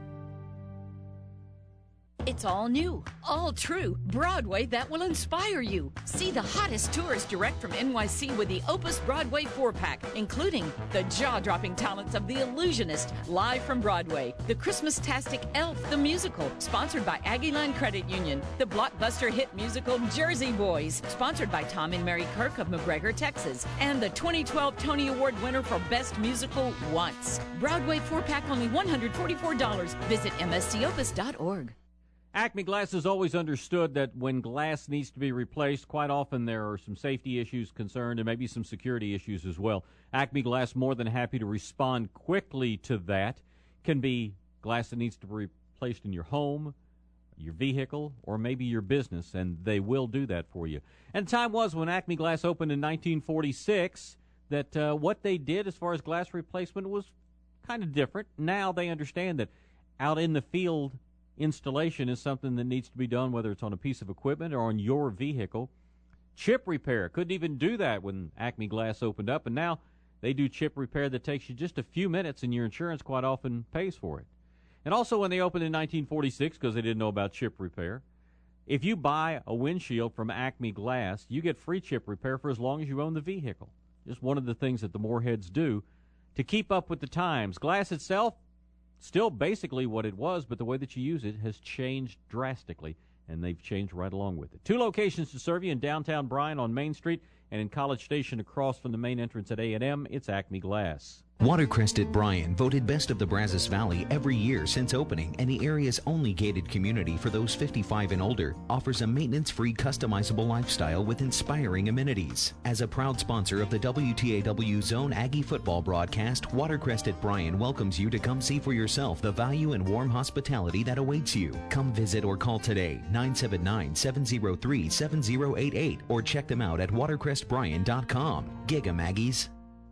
Speaker 13: It's all new, all true. Broadway that will inspire you. See the hottest tours direct from N Y C with the Opus Broadway four-pack, including the jaw-dropping talents of The Illusionist, live from Broadway, the Christmas-tastic Elf, the musical, sponsored by Aggieland Credit Union, the blockbuster hit musical Jersey Boys, sponsored by Tom and Mary Kirk of McGregor, Texas, and the twenty twelve Tony Award winner for Best Musical, Once. Broadway four-pack, only one hundred forty-four dollars. Visit M S C opus dot org.
Speaker 8: Acme Glass has always understood that when glass needs to be replaced, quite often there are some safety issues concerned and maybe some security issues as well. Acme Glass more than happy to respond quickly to that. Can be glass that needs to be replaced in your home, your vehicle, or maybe your business, and they will do that for you. And time was when Acme Glass opened in nineteen forty-six that uh, what they did as far as glass replacement was kind of different. Now they understand that out in the field, installation is something that needs to be done, whether it's on a piece of equipment or on your vehicle. Chip repair, couldn't even do that when Acme Glass opened up, and now they do chip repair that takes you just a few minutes, and your insurance quite often pays for it. And also when they opened in nineteen forty-six, because they didn't know about chip repair, if you buy a windshield from Acme Glass, you get free chip repair for as long as you own the vehicle. Just one of the things that the Moorheads do to keep up with the times. Glass itself, still basically what it was, but the way that you use it has changed drastically, and they've changed right along with it. Two locations to serve you in downtown Bryan on Main Street and in College Station across from the main entrance at A and M. It's Acme Glass.
Speaker 17: Watercrest at Bryan, voted best of the Brazos Valley every year since opening, and the area's only gated community for those fifty-five and older, offers a maintenance-free, customizable lifestyle with inspiring amenities. As a proud sponsor of the W T A W Zone Aggie football broadcast, Watercrest at Bryan welcomes you to come see for yourself the value and warm hospitality that awaits you. Come visit or call today, nine seven nine, seven zero three, seven zero eight eight, or check them out at watercrest bryan dot com. Gig 'em, Aggies.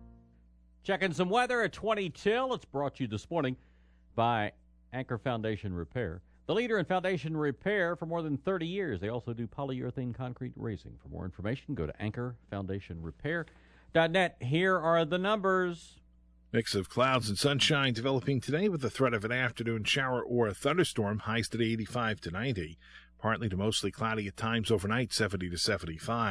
Speaker 8: Checking some weather at twenty till. It's brought to you this morning by Anchor Foundation Repair, the leader in foundation repair for more than thirty years. They also do polyurethane concrete raising. For more information, go to anchor foundation repair dot net. Here are the numbers.
Speaker 6: Mix of clouds and sunshine developing today with the threat of an afternoon shower or a thunderstorm. Highs today eighty-five to ninety. Partly to mostly cloudy at times overnight, seventy to seventy-five.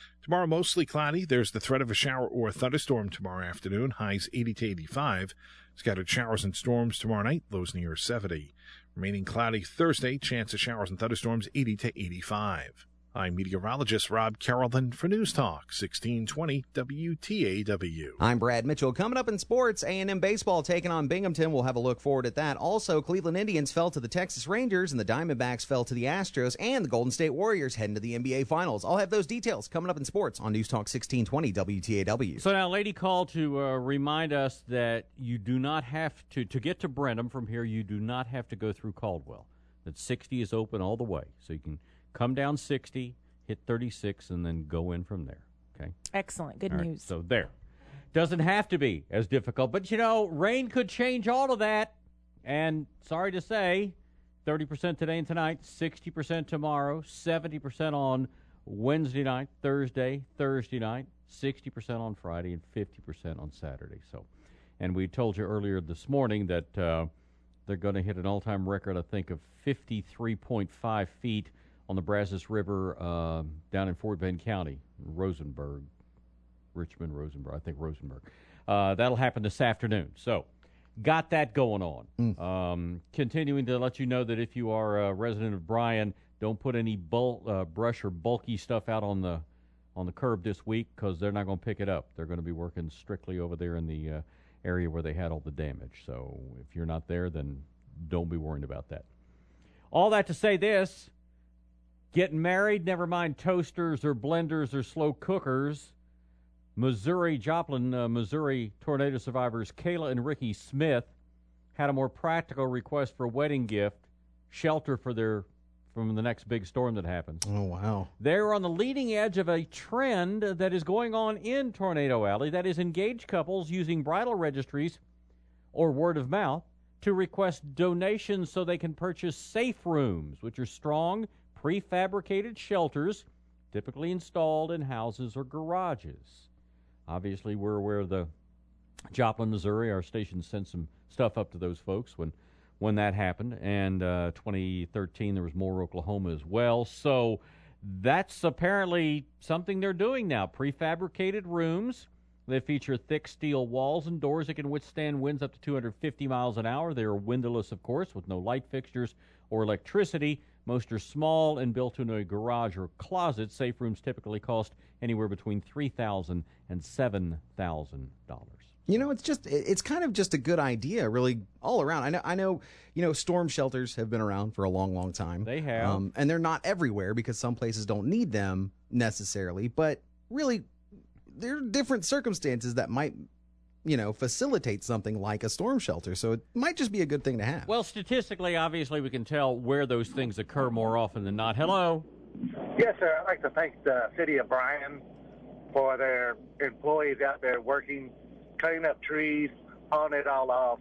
Speaker 6: Tomorrow, mostly cloudy. There's the threat of a shower or a thunderstorm tomorrow afternoon. Highs eighty to eighty-five. Scattered showers and storms tomorrow night. Lows near seventy. Remaining cloudy Thursday. Chance of showers and thunderstorms eighty to eighty-five. I'm meteorologist Rob Carrollton for News Talk sixteen twenty W T A W.
Speaker 7: I'm Brad Mitchell. Coming up in sports, A and M baseball taking on Binghamton. We'll have a look forward at that. Also, Cleveland Indians fell to the Texas Rangers, and the Diamondbacks fell to the Astros, and the Golden State Warriors heading to the N B A Finals. I'll have those details coming up in sports on News Talk sixteen twenty W T A W.
Speaker 8: So now, lady called to uh, remind us that you do not have to, to get to Brenham from here, you do not have to go through Caldwell. That sixty is open all the way, so you can come down sixty, hit thirty-six, and then go in from there. Okay.
Speaker 1: Excellent. Good
Speaker 8: all right,
Speaker 1: news.
Speaker 8: so there. Doesn't have to be as difficult. But, you know, rain could change all of that. And sorry to say, thirty percent today and tonight, sixty percent tomorrow, seventy percent on Wednesday night, Thursday, Thursday night, sixty percent on Friday, and fifty percent on Saturday. So, and we told you earlier this morning that uh, they're going to hit an all-time record, I think, of fifty-three point five feet on the Brazos River uh, down in Fort Bend County, Rosenberg, Richmond, Rosenberg, I think Rosenberg. Uh, that'll happen this afternoon. So, got that going on. Mm. Um, continuing to let you know that if you are a resident of Bryan, don't put any bul- uh, brush or bulky stuff out on the on the curb this week because they're not going to pick it up. They're going to be working strictly over there in the uh, area where they had all the damage. So, if you're not there, then don't be worrying about that. All that to say this. Getting married, never mind toasters or blenders or slow cookers. Missouri, Joplin, uh, Missouri tornado survivors Kayla and Ricky Smith had a more practical request for a wedding gift, shelter for their from the next big storm that happens.
Speaker 7: Oh, wow.
Speaker 8: They're on the leading edge of a trend that is going on in Tornado Alley, that is engaged couples using bridal registries or word of mouth to request donations so they can purchase safe rooms, which are strong, prefabricated shelters typically installed in houses or garages. Obviously, we're aware of the Joplin, Missouri. Our station sent some stuff up to those folks when, when that happened. And uh, twenty thirteen, there was Moore, Oklahoma as well. So that's apparently something they're doing now. Prefabricated rooms. They feature thick steel walls and doors that can withstand winds up to two hundred fifty miles an hour. They are windowless, of course, with no light fixtures or electricity. Most are small and built in a garage or closet. Safe rooms typically cost anywhere between three thousand dollars and seven thousand dollars.
Speaker 7: You know, it's just it's kind of just a good idea, really, all around. I know, I know, you know, storm shelters have been around for a long, long time.
Speaker 8: They have.
Speaker 7: Um, and they're not everywhere because some places don't need them necessarily. But really, there are different circumstances that might, you know, facilitate something like a storm shelter. So it might just be a good thing to have.
Speaker 8: Well, statistically, obviously, we can tell where those things occur more often than not. Hello.
Speaker 9: Yes, sir. I'd like to thank the city of Bryan for their employees out there working, cutting up trees, hauling it all off,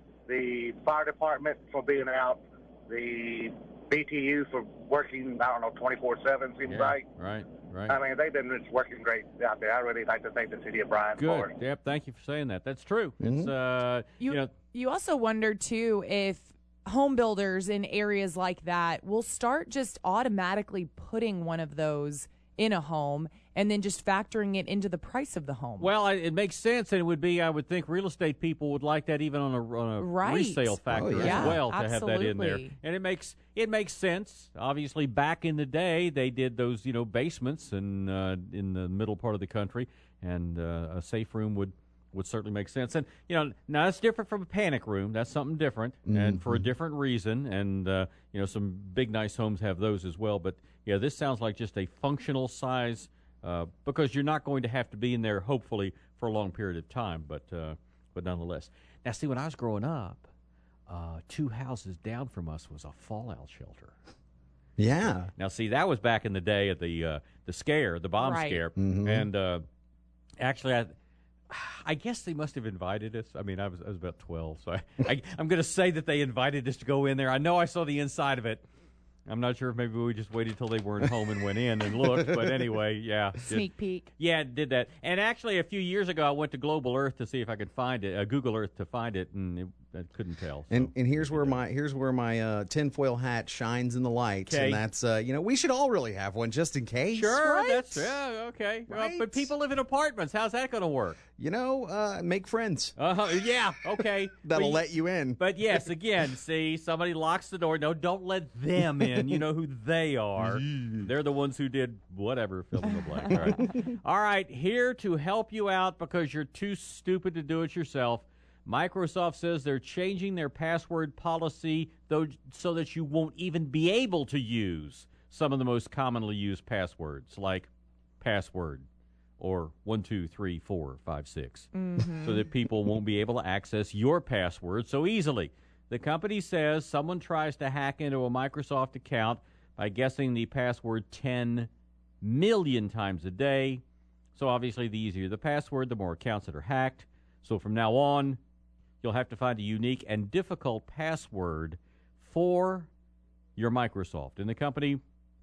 Speaker 9: the fire department for being out, the B T U for working, I don't know, twenty-four seven, seems
Speaker 8: yeah,
Speaker 9: like.
Speaker 8: Right, right.
Speaker 9: I mean, they've been just working great out there. I really like to thank the city of Bryan
Speaker 8: Good.
Speaker 9: for it.
Speaker 8: Yep, thank you for saying that. That's true.
Speaker 7: Mm-hmm.
Speaker 8: It's, uh,
Speaker 1: You,
Speaker 8: you know,
Speaker 1: you also wonder, too, if home builders in areas like that will start just automatically putting one of those in a home and then just factoring it into the price of the home.
Speaker 8: Well, it makes sense, and it would be, I would think, real estate people would like that even on a, on a
Speaker 1: right.
Speaker 8: resale factor
Speaker 7: oh, yeah.
Speaker 8: as well
Speaker 1: yeah,
Speaker 8: to have that in there.
Speaker 1: absolutely.
Speaker 8: And it makes it makes sense. Obviously, back in the day, they did those, you know, basements and uh, in the middle part of the country, and uh, a safe room would. would certainly make sense. And, you know, now that's different from a panic room. That's something different mm-hmm. and for a different reason. And, uh, you know, some big, nice homes have those as well. But, yeah, this sounds like just a functional size uh, because you're not going to have to be in there, hopefully, for a long period of time. But, uh, but nonetheless. Now, see, when I was growing up, uh, two houses down from us was a fallout shelter.
Speaker 7: Yeah.
Speaker 8: Now, see, that was back in the day of the, uh, the scare, the bomb
Speaker 1: right.
Speaker 8: scare.
Speaker 7: Mm-hmm.
Speaker 8: And uh, actually, I... I guess they must have invited us. I mean, I was I was about twelve, so I, I, I'm going to say that they invited us to go in there. I know I saw the inside of it. I'm not sure if maybe we just waited till they weren't home and went in and looked. But anyway, yeah.
Speaker 1: Sneak peek.
Speaker 8: Yeah, did that. And actually, a few years ago, I went to Global Earth to see if I could find it, uh, Google Earth to find it, and it, that couldn't tell. So.
Speaker 7: And and here's where my here's where my uh, tinfoil hat shines in the light,
Speaker 8: Okay.
Speaker 7: and that's uh, you know we should all really have one just in case.
Speaker 8: Sure,
Speaker 7: right?
Speaker 8: that's yeah, okay. Well,
Speaker 7: Right.
Speaker 8: but people live in apartments. How's that going to work?
Speaker 7: You know, uh, make friends.
Speaker 8: Uh-huh. Yeah, okay.
Speaker 7: That'll
Speaker 8: But-
Speaker 7: let you in.
Speaker 8: But yes, again, see, somebody locks the door. No, don't let them in. You know who they are. They're the ones who did whatever, fill in the blank. All right. All right, here to help you out because you're too stupid to do it yourself. Microsoft says they're changing their password policy though, so that you won't even be able to use some of the most commonly used passwords, like password or one, two, three, four, five, six,
Speaker 1: Mhm.
Speaker 8: so that people won't be able to access your password so easily. The company says someone tries to hack into a Microsoft account by guessing the password ten million times a day. So obviously, the easier the password, the more accounts that are hacked. So from now on, you'll have to find a unique and difficult password for your Microsoft. And the company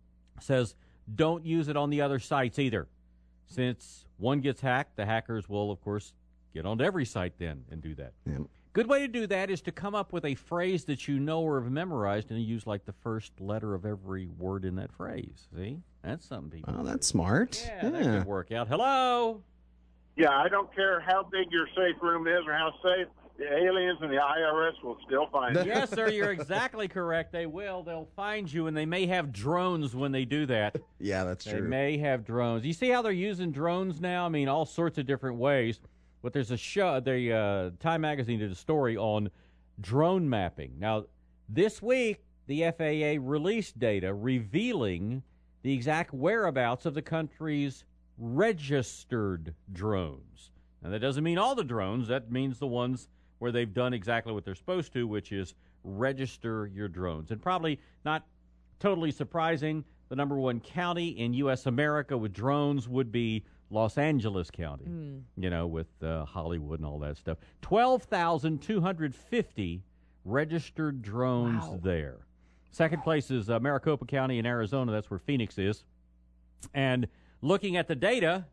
Speaker 8: says don't use it on the other sites either. Since one gets hacked, the hackers will, of course, get onto every site then and do that.
Speaker 7: Yep.
Speaker 8: Good way to do that is to come up with a phrase that you know or have memorized and use like the first letter of every word in that phrase. See? That's something people
Speaker 7: Oh, that's smart.
Speaker 8: Yeah, that could work out. Hello?
Speaker 10: Yeah, I don't care how big your safe room is or how safe, the aliens and the I R S will still find you.
Speaker 8: Yes, sir, you're exactly correct. They will. They'll find you, and they may have drones when they do that.
Speaker 7: Yeah, that's
Speaker 8: They
Speaker 7: true.
Speaker 8: may have drones. You see how they're using drones now? I mean, all sorts of different ways. But there's a show, the uh, Time Magazine did a story on drone mapping. Now, this week, the F A A released data revealing the exact whereabouts of the country's registered drones. Now, that doesn't mean all the drones. That means the ones where they've done exactly what they're supposed to, which is register your drones. And probably not totally surprising, the number one county in U S America with drones would be Los Angeles County,
Speaker 1: Mm.
Speaker 8: you know, with uh, Hollywood and all that stuff. twelve thousand two hundred fifty registered drones
Speaker 1: Wow.
Speaker 8: there. Second place is uh, Maricopa County in Arizona. That's where Phoenix is. And looking at the data,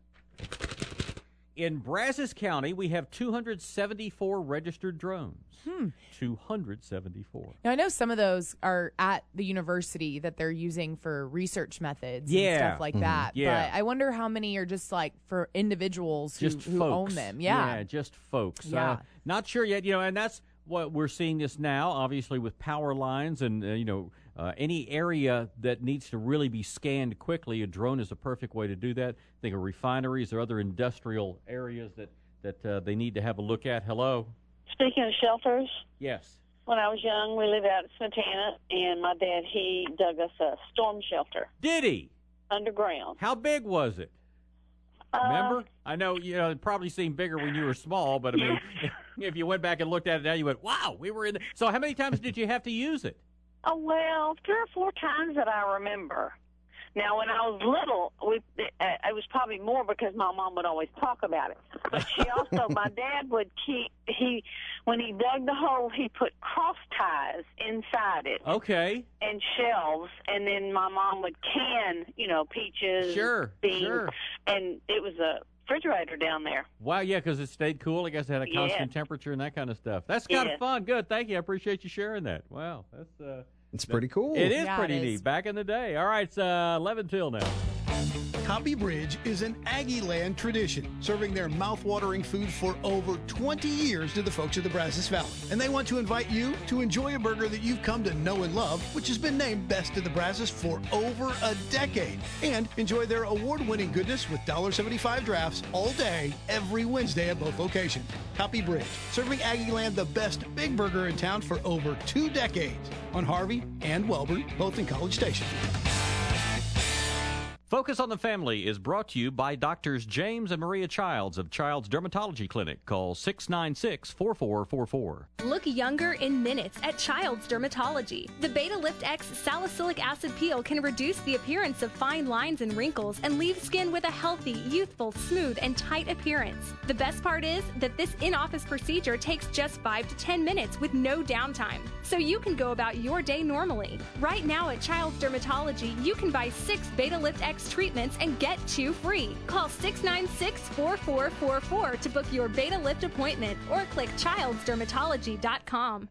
Speaker 8: in Brazos County, we have two hundred seventy-four registered drones.
Speaker 1: Hmm.
Speaker 8: two hundred seventy-four.
Speaker 1: Now, I know some of those are at the university that they're using for research methods
Speaker 8: Yeah.
Speaker 1: and stuff like
Speaker 8: Mhm.
Speaker 1: that.
Speaker 8: Yeah.
Speaker 1: But I wonder how many are just like for individuals who,
Speaker 8: Just
Speaker 1: who
Speaker 8: folks.
Speaker 1: own them. Yeah.
Speaker 8: just folks.
Speaker 1: Yeah.
Speaker 8: Uh, not sure yet, you know, and that's what we're seeing this now, obviously, with power lines and, uh, you know, uh, any area that needs to really be scanned quickly. A drone is a perfect way to do that. Think of refineries or other industrial areas that, that uh, they need to have a look at. Hello?
Speaker 11: Speaking of shelters,
Speaker 8: Yes.
Speaker 11: when I was young, we lived out in Santana, and my dad, he dug us a storm shelter
Speaker 8: Did he?
Speaker 11: underground.
Speaker 8: How big was it?
Speaker 11: Uh,
Speaker 8: Remember? I know, you know, it probably seemed bigger when you were small, but I mean, if you went back and looked at it now, you went, wow, we were in the... So how many times did you have to use it?
Speaker 11: Oh, well, three or four times that I remember. Now, when I was little, we uh, it was probably more because my mom would always talk about it. But she also, my dad would keep, he, when he dug the hole, he put cross ties inside it.
Speaker 8: Okay.
Speaker 11: And shelves, and then my mom would can, you know, peaches,
Speaker 8: Sure,
Speaker 11: beans,
Speaker 8: sure.
Speaker 11: and it was a refrigerator down there.
Speaker 8: Wow, yeah, because it stayed cool. I guess it had a
Speaker 11: Yeah.
Speaker 8: constant temperature and that kind of stuff. That's kind
Speaker 11: Yeah.
Speaker 8: of fun. Good. Thank you. I appreciate you sharing that. Wow. That's uh
Speaker 7: It's pretty cool.
Speaker 8: It is
Speaker 12: Yeah,
Speaker 8: pretty
Speaker 12: it
Speaker 8: neat.
Speaker 12: is.
Speaker 8: Back in the day. All right, it's uh, eleven till now.
Speaker 12: Copy Bridge is an Aggie Land tradition, serving their mouth-watering food for over twenty years to the folks of the Brazos Valley. And they want to invite you to enjoy a burger that you've come to know and love, which has been named Best of the Brazos for over a decade. And enjoy their award-winning goodness with one dollar seventy-five drafts all day, every Wednesday at both locations. Copy Bridge, serving Aggie Land the best big burger in town for over two decades on Harvey and Welborn, both in College Station.
Speaker 8: Focus on the Family is brought to you by Doctors James and Maria Childs of Child's Dermatology Clinic. Call six nine six, four four four four.
Speaker 14: Look younger in minutes at Child's Dermatology. The Beta Lift X salicylic acid peel can reduce the appearance of fine lines and wrinkles and leave skin with a healthy, youthful, smooth, and tight appearance. The best part is that this in-office procedure takes just five to ten minutes with no downtime, so you can go about your day normally. Right now at Child's Dermatology, you can buy six Beta Lift X Botox treatments and get two free. Call six nine six, four four four four to book your Beta Lift appointment or click childs dermatology dot com.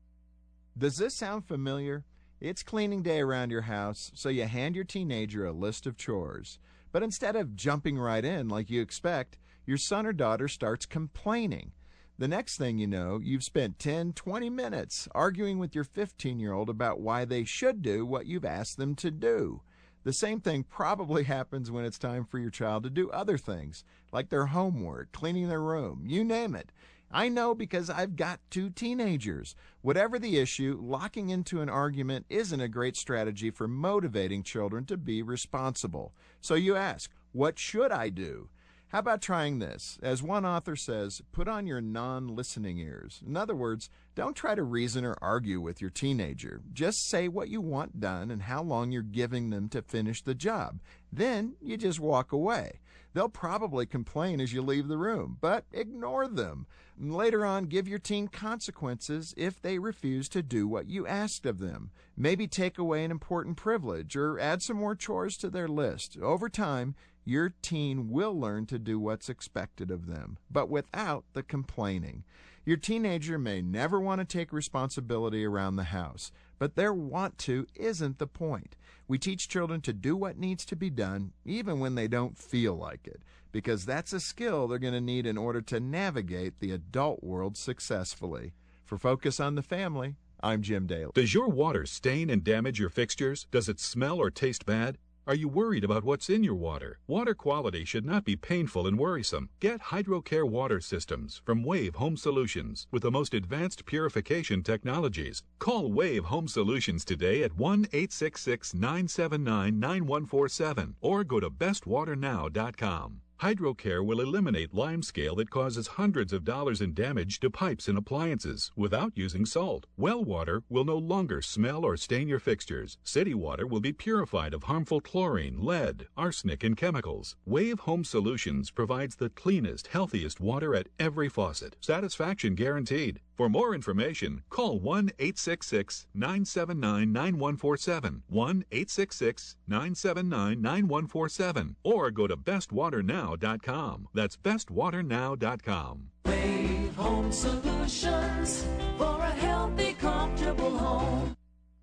Speaker 15: Does this sound familiar? It's cleaning day around your house, so you hand your teenager a list of chores. But instead of jumping right in like you expect, your son or daughter starts complaining. The next thing you know, you've spent ten, twenty minutes arguing with your fifteen-year-old about why they should do what you've asked them to do. The same thing probably happens when it's time for your child to do other things, like their homework, cleaning their room, you name it. I know because I've got two teenagers. Whatever the issue, locking into an argument isn't a great strategy for motivating children to be responsible. So you ask, what should I do? How about trying this? As one author says, put on your non-listening ears. In other words, don't try to reason or argue with your teenager. Just say what you want done and how long you're giving them to finish the job. Then you just walk away. They'll probably complain as you leave the room, but ignore them. And later on, give your teen consequences if they refuse to do what you asked of them. Maybe take away an important privilege or add some more chores to their list. Over time, your teen will learn to do what's expected of them, but without the complaining. Your teenager may never want to take responsibility around the house, but their want to isn't the point. We teach children to do what needs to be done, even when they don't feel like it, because that's a skill they're going to need in order to navigate the adult world successfully. For Focus on the Family, I'm Jim Daly.
Speaker 16: Does your water stain and damage your fixtures? Does it smell or taste bad? Are you worried about what's in your water? Water quality should not be painful and worrisome. Get HydroCare water systems from Wave Home Solutions with the most advanced purification technologies. Call Wave Home Solutions today at one eight six six, nine seven nine, nine one four seven or go to best water now dot com. HydroCare will eliminate limescale that causes hundreds of dollars in damage to pipes and appliances without using salt. Well water will no longer smell or stain your fixtures. City water will be purified of harmful chlorine, lead, arsenic, and chemicals. Wave Home Solutions provides the cleanest, healthiest water at every faucet. Satisfaction guaranteed. For more information, call one eight six six, nine seven nine, nine one four seven, one eight six six, nine seven nine, nine one four seven, or go to best water now dot com. That's best water now dot com.
Speaker 18: Wave Home Solutions for a healthy, comfortable home.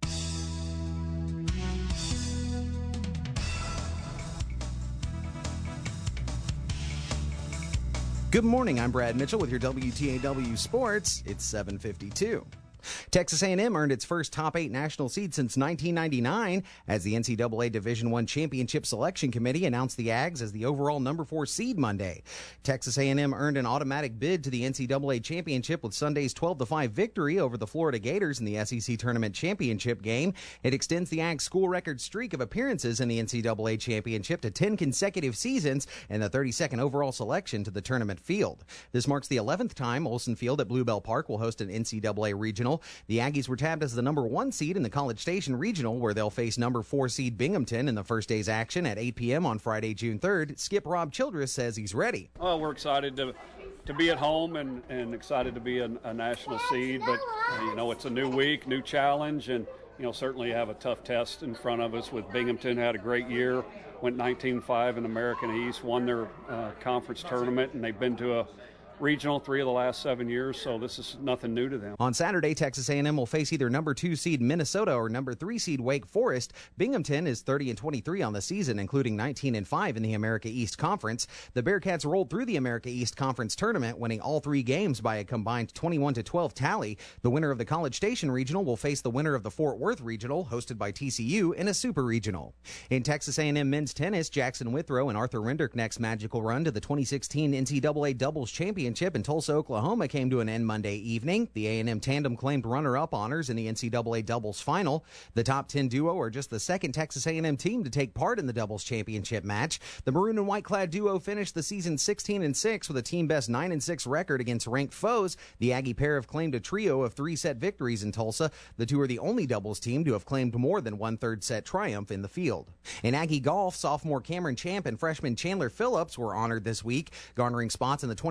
Speaker 7: Good morning, I'm Brad Mitchell with your W T A W Sports. It's seven fifty-two. Texas A and M earned its first top eight national seed since nineteen ninety-nine as the N C double A Division I Championship Selection Committee announced the Ags as the overall number four seed Monday. Texas A and M earned an automatic bid to the N C double A Championship with Sunday's twelve to five victory over the Florida Gators in the S E C Tournament Championship game. It extends the Ags' school record streak of appearances in the N C double A Championship to ten consecutive seasons and the thirty-second overall selection to the tournament field. This marks the eleventh time Olsen Field at Bluebell Park will host an N C double A regional. The Aggies were tabbed as the number one seed in the College Station Regional, where they'll face number four seed Binghamton in the first day's action at eight p.m. on Friday, June third. Skip Rob Childress says he's ready.
Speaker 19: Well, we're excited to to be at home and, and excited to be a, a national seed, but uh, you know, it's a new week, new challenge, and you know, certainly have a tough test in front of us with Binghamton. Had a great year, went nineteen five in American East, won their uh, conference tournament, and they've been to a regional three of the last seven years, so this is nothing new to them.
Speaker 7: On Saturday, Texas A and M will face either number two seed Minnesota or number three seed Wake Forest. Binghamton is thirty and twenty-three on the season, including nineteen and five in the America East Conference. The Bearcats rolled through the America East Conference tournament, winning all three games by a combined twenty-one to twelve tally. The winner of the College Station Regional will face the winner of the Fort Worth Regional, hosted by T C U, in a Super Regional. In Texas A and M men's tennis, Jackson Withrow and Arthur Rinderknecht's magical run to the twenty sixteen N C double A Doubles Championship in Tulsa, Oklahoma came to an end Monday evening. The A and M tandem claimed runner-up honors in the N C double A Doubles Final. The top ten duo are just the second Texas A and M team to take part in the Doubles Championship match. The maroon and white-clad duo finished the season sixteen and six with a team-best nine and six record against ranked foes. The Aggie pair have claimed a trio of three-set victories in Tulsa. The two are the only doubles team to have claimed more than one third-set triumph in the field. In Aggie golf, sophomore Cameron Champ and freshman Chandler Phillips were honored this week, garnering spots in the twenty sixteen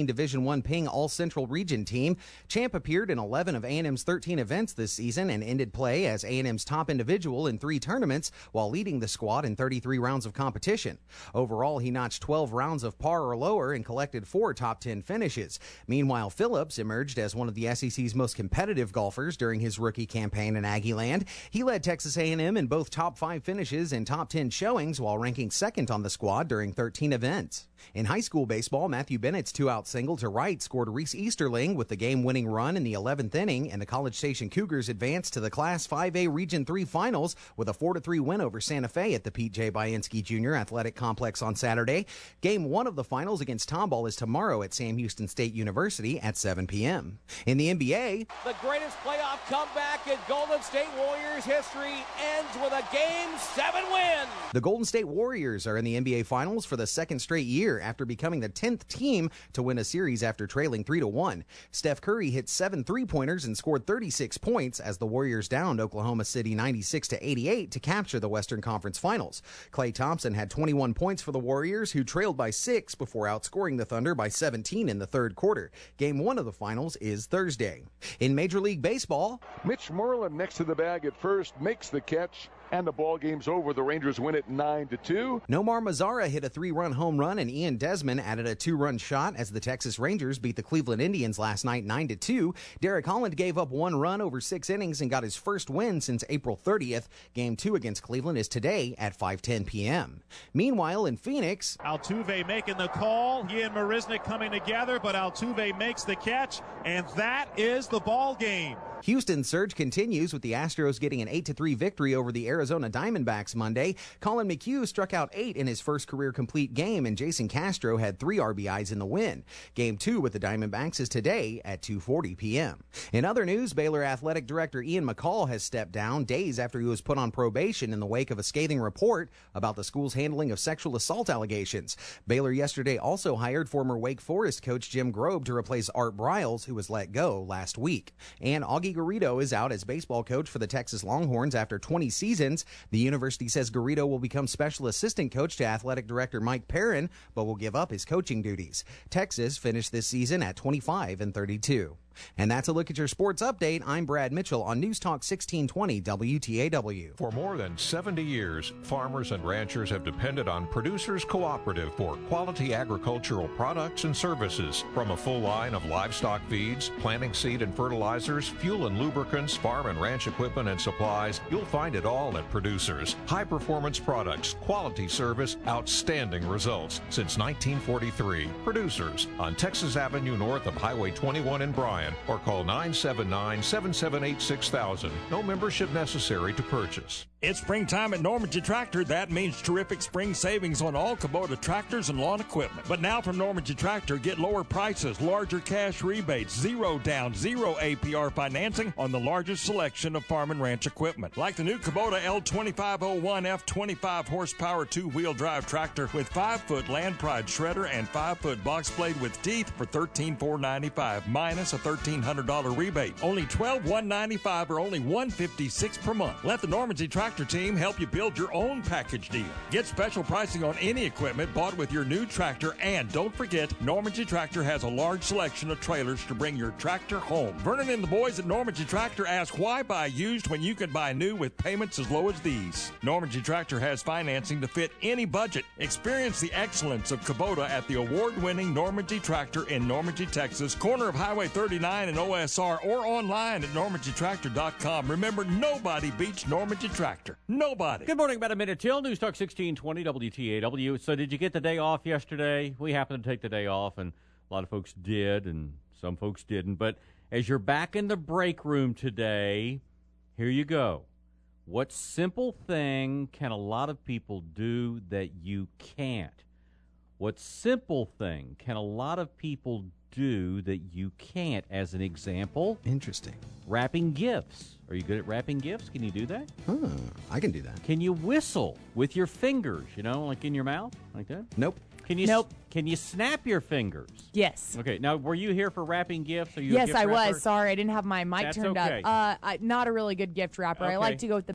Speaker 7: Division I Ping All-Central Region team. Champ appeared in eleven of A and M's thirteen events this season and ended play as A and M's top individual in three tournaments while leading the squad in thirty-three rounds of competition. Overall, he notched twelve rounds of par or lower and collected four top ten finishes. Meanwhile, Phillips emerged as one of the S E C's most competitive golfers during his rookie campaign in Aggieland. He led Texas A and M in both top five finishes and top ten showings while ranking second on the squad during thirteen events. In high school baseball, Matthew Bennett's two-out single to right scored Reese Easterling with the game-winning run in the eleventh inning, and the College Station Cougars advanced to the Class five A Region three Finals with a four to three win over Santa Fe at the Pete J. Bainsky Junior Athletic Complex on Saturday. Game one of the finals against Tomball is tomorrow at Sam Houston State University at seven p.m. In the N B A,
Speaker 3: the greatest playoff comeback in Golden State Warriors history ends with a Game seven win.
Speaker 7: The Golden State Warriors are in the N B A Finals for the second straight year after becoming the tenth team to win a series after trailing three to one. Steph Curry hit seven three-pointers and scored thirty-six points as the Warriors downed Oklahoma City ninety-six to eighty-eight to capture the Western Conference Finals. Klay Thompson had twenty-one points for the Warriors, who trailed by six before outscoring the Thunder by seventeen in the third quarter. Game one of the finals is Thursday. In Major League Baseball,
Speaker 20: Mitch Moreland next to the bag at first makes the catch, and the ball game's over. The Rangers win it nine to two.
Speaker 7: Nomar Mazara hit a three-run home run, and Ian Desmond added a two-run shot as the Texas Rangers beat the Cleveland Indians last night nine to two. Derek Holland gave up one run over six innings and got his first win since April thirtieth. Game two against Cleveland is today at five ten p.m. Meanwhile, in Phoenix,
Speaker 21: Altuve making the call. He and Marisnik coming together, but Altuve makes the catch, and that is the ball game.
Speaker 7: Houston's surge continues with the Astros getting an eight to three victory over the Arizona Diamondbacks Monday. Colin McHugh struck out eight in his first career complete game, and Jason Castro had three R B Is in the win. Game two with the Diamondbacks is today at two forty p.m. In other news, Baylor Athletic Director Ian McCall has stepped down days after he was put on probation in the wake of a scathing report about the school's handling of sexual assault allegations. Baylor yesterday also hired former Wake Forest coach Jim Grobe to replace Art Briles, who was let go last week. And Augie Garrido is out as baseball coach for the Texas Longhorns after twenty seasons. The university says Garrido will become special assistant coach to athletic director Mike Perrin, but will give up his coaching duties. Texas finished this season at twenty-five and thirty-two. And that's a look at your sports update. I'm Brad Mitchell on News Talk sixteen twenty W T A W.
Speaker 22: For more than seventy years, farmers and ranchers have depended on Producers Cooperative for quality agricultural products and services. From a full line of livestock feeds, planting seed and fertilizers, fuel and lubricants, farm and ranch equipment and supplies, you'll find it all at Producers. High-performance products, quality service, outstanding results. Since nineteen forty-three, Producers on Texas Avenue north of Highway twenty-one in Bryan, or call nine seven nine, seven seven eight, six thousand. No membership necessary to purchase.
Speaker 25: It's springtime at Normandy Tractor. That means terrific spring savings on all Kubota tractors and lawn equipment. But now from Normandy Tractor, get lower prices, larger cash rebates, zero down, zero A P R financing on the largest selection of farm and ranch equipment. Like the new Kubota L twenty-five oh one F twenty-five horsepower two-wheel drive tractor with five foot Land Pride shredder and five foot box blade with teeth for thirteen thousand four hundred ninety-five dollars minus a thirteen hundred dollars rebate. Only twelve thousand one hundred ninety-five dollars or only one hundred fifty-six dollars per month. Let the Normandy Tractor team help you build your own package deal. Get special pricing on any equipment bought with your new tractor, and don't forget, Normandy Tractor has a large selection of trailers to bring your tractor home. Vernon and the boys at Normandy Tractor ask, why buy used when you can buy new with payments as low as these? Normandy Tractor has financing to fit any budget. Experience the excellence of Kubota at the award-winning Normandy Tractor in Normandy, Texas, corner of Highway thirty-nine and O S R, or online at normandy tractor dot com. Remember, nobody beats Normandy Tractor. Nobody.
Speaker 8: Good morning, about a minute till News Talk sixteen twenty W T A W. So did you get the day off yesterday? We happened to take the day off, and a lot of folks did, and some folks didn't. But as you're back in the break room today, here you go. What simple thing can a lot of people do that you can't? What simple thing can a lot of people do that you can't? As an example,
Speaker 7: interesting.
Speaker 8: Wrapping gifts. Are you good at wrapping gifts? Can you do that?
Speaker 7: Huh, I can do that.
Speaker 8: Can you whistle with your fingers, you know, like in your mouth, like that?
Speaker 7: Nope.
Speaker 8: Can you
Speaker 1: Nope.
Speaker 8: Can you snap your fingers?
Speaker 1: Yes.
Speaker 8: Okay. Now, were you here for wrapping gifts? Are you a
Speaker 1: Yes,
Speaker 8: gift
Speaker 1: I
Speaker 8: wrapper?
Speaker 1: was. Sorry, I didn't have my mic
Speaker 8: That's
Speaker 1: turned
Speaker 8: okay.
Speaker 1: up. Uh, I, not a really good gift wrapper. I
Speaker 8: Okay.
Speaker 1: like to go with the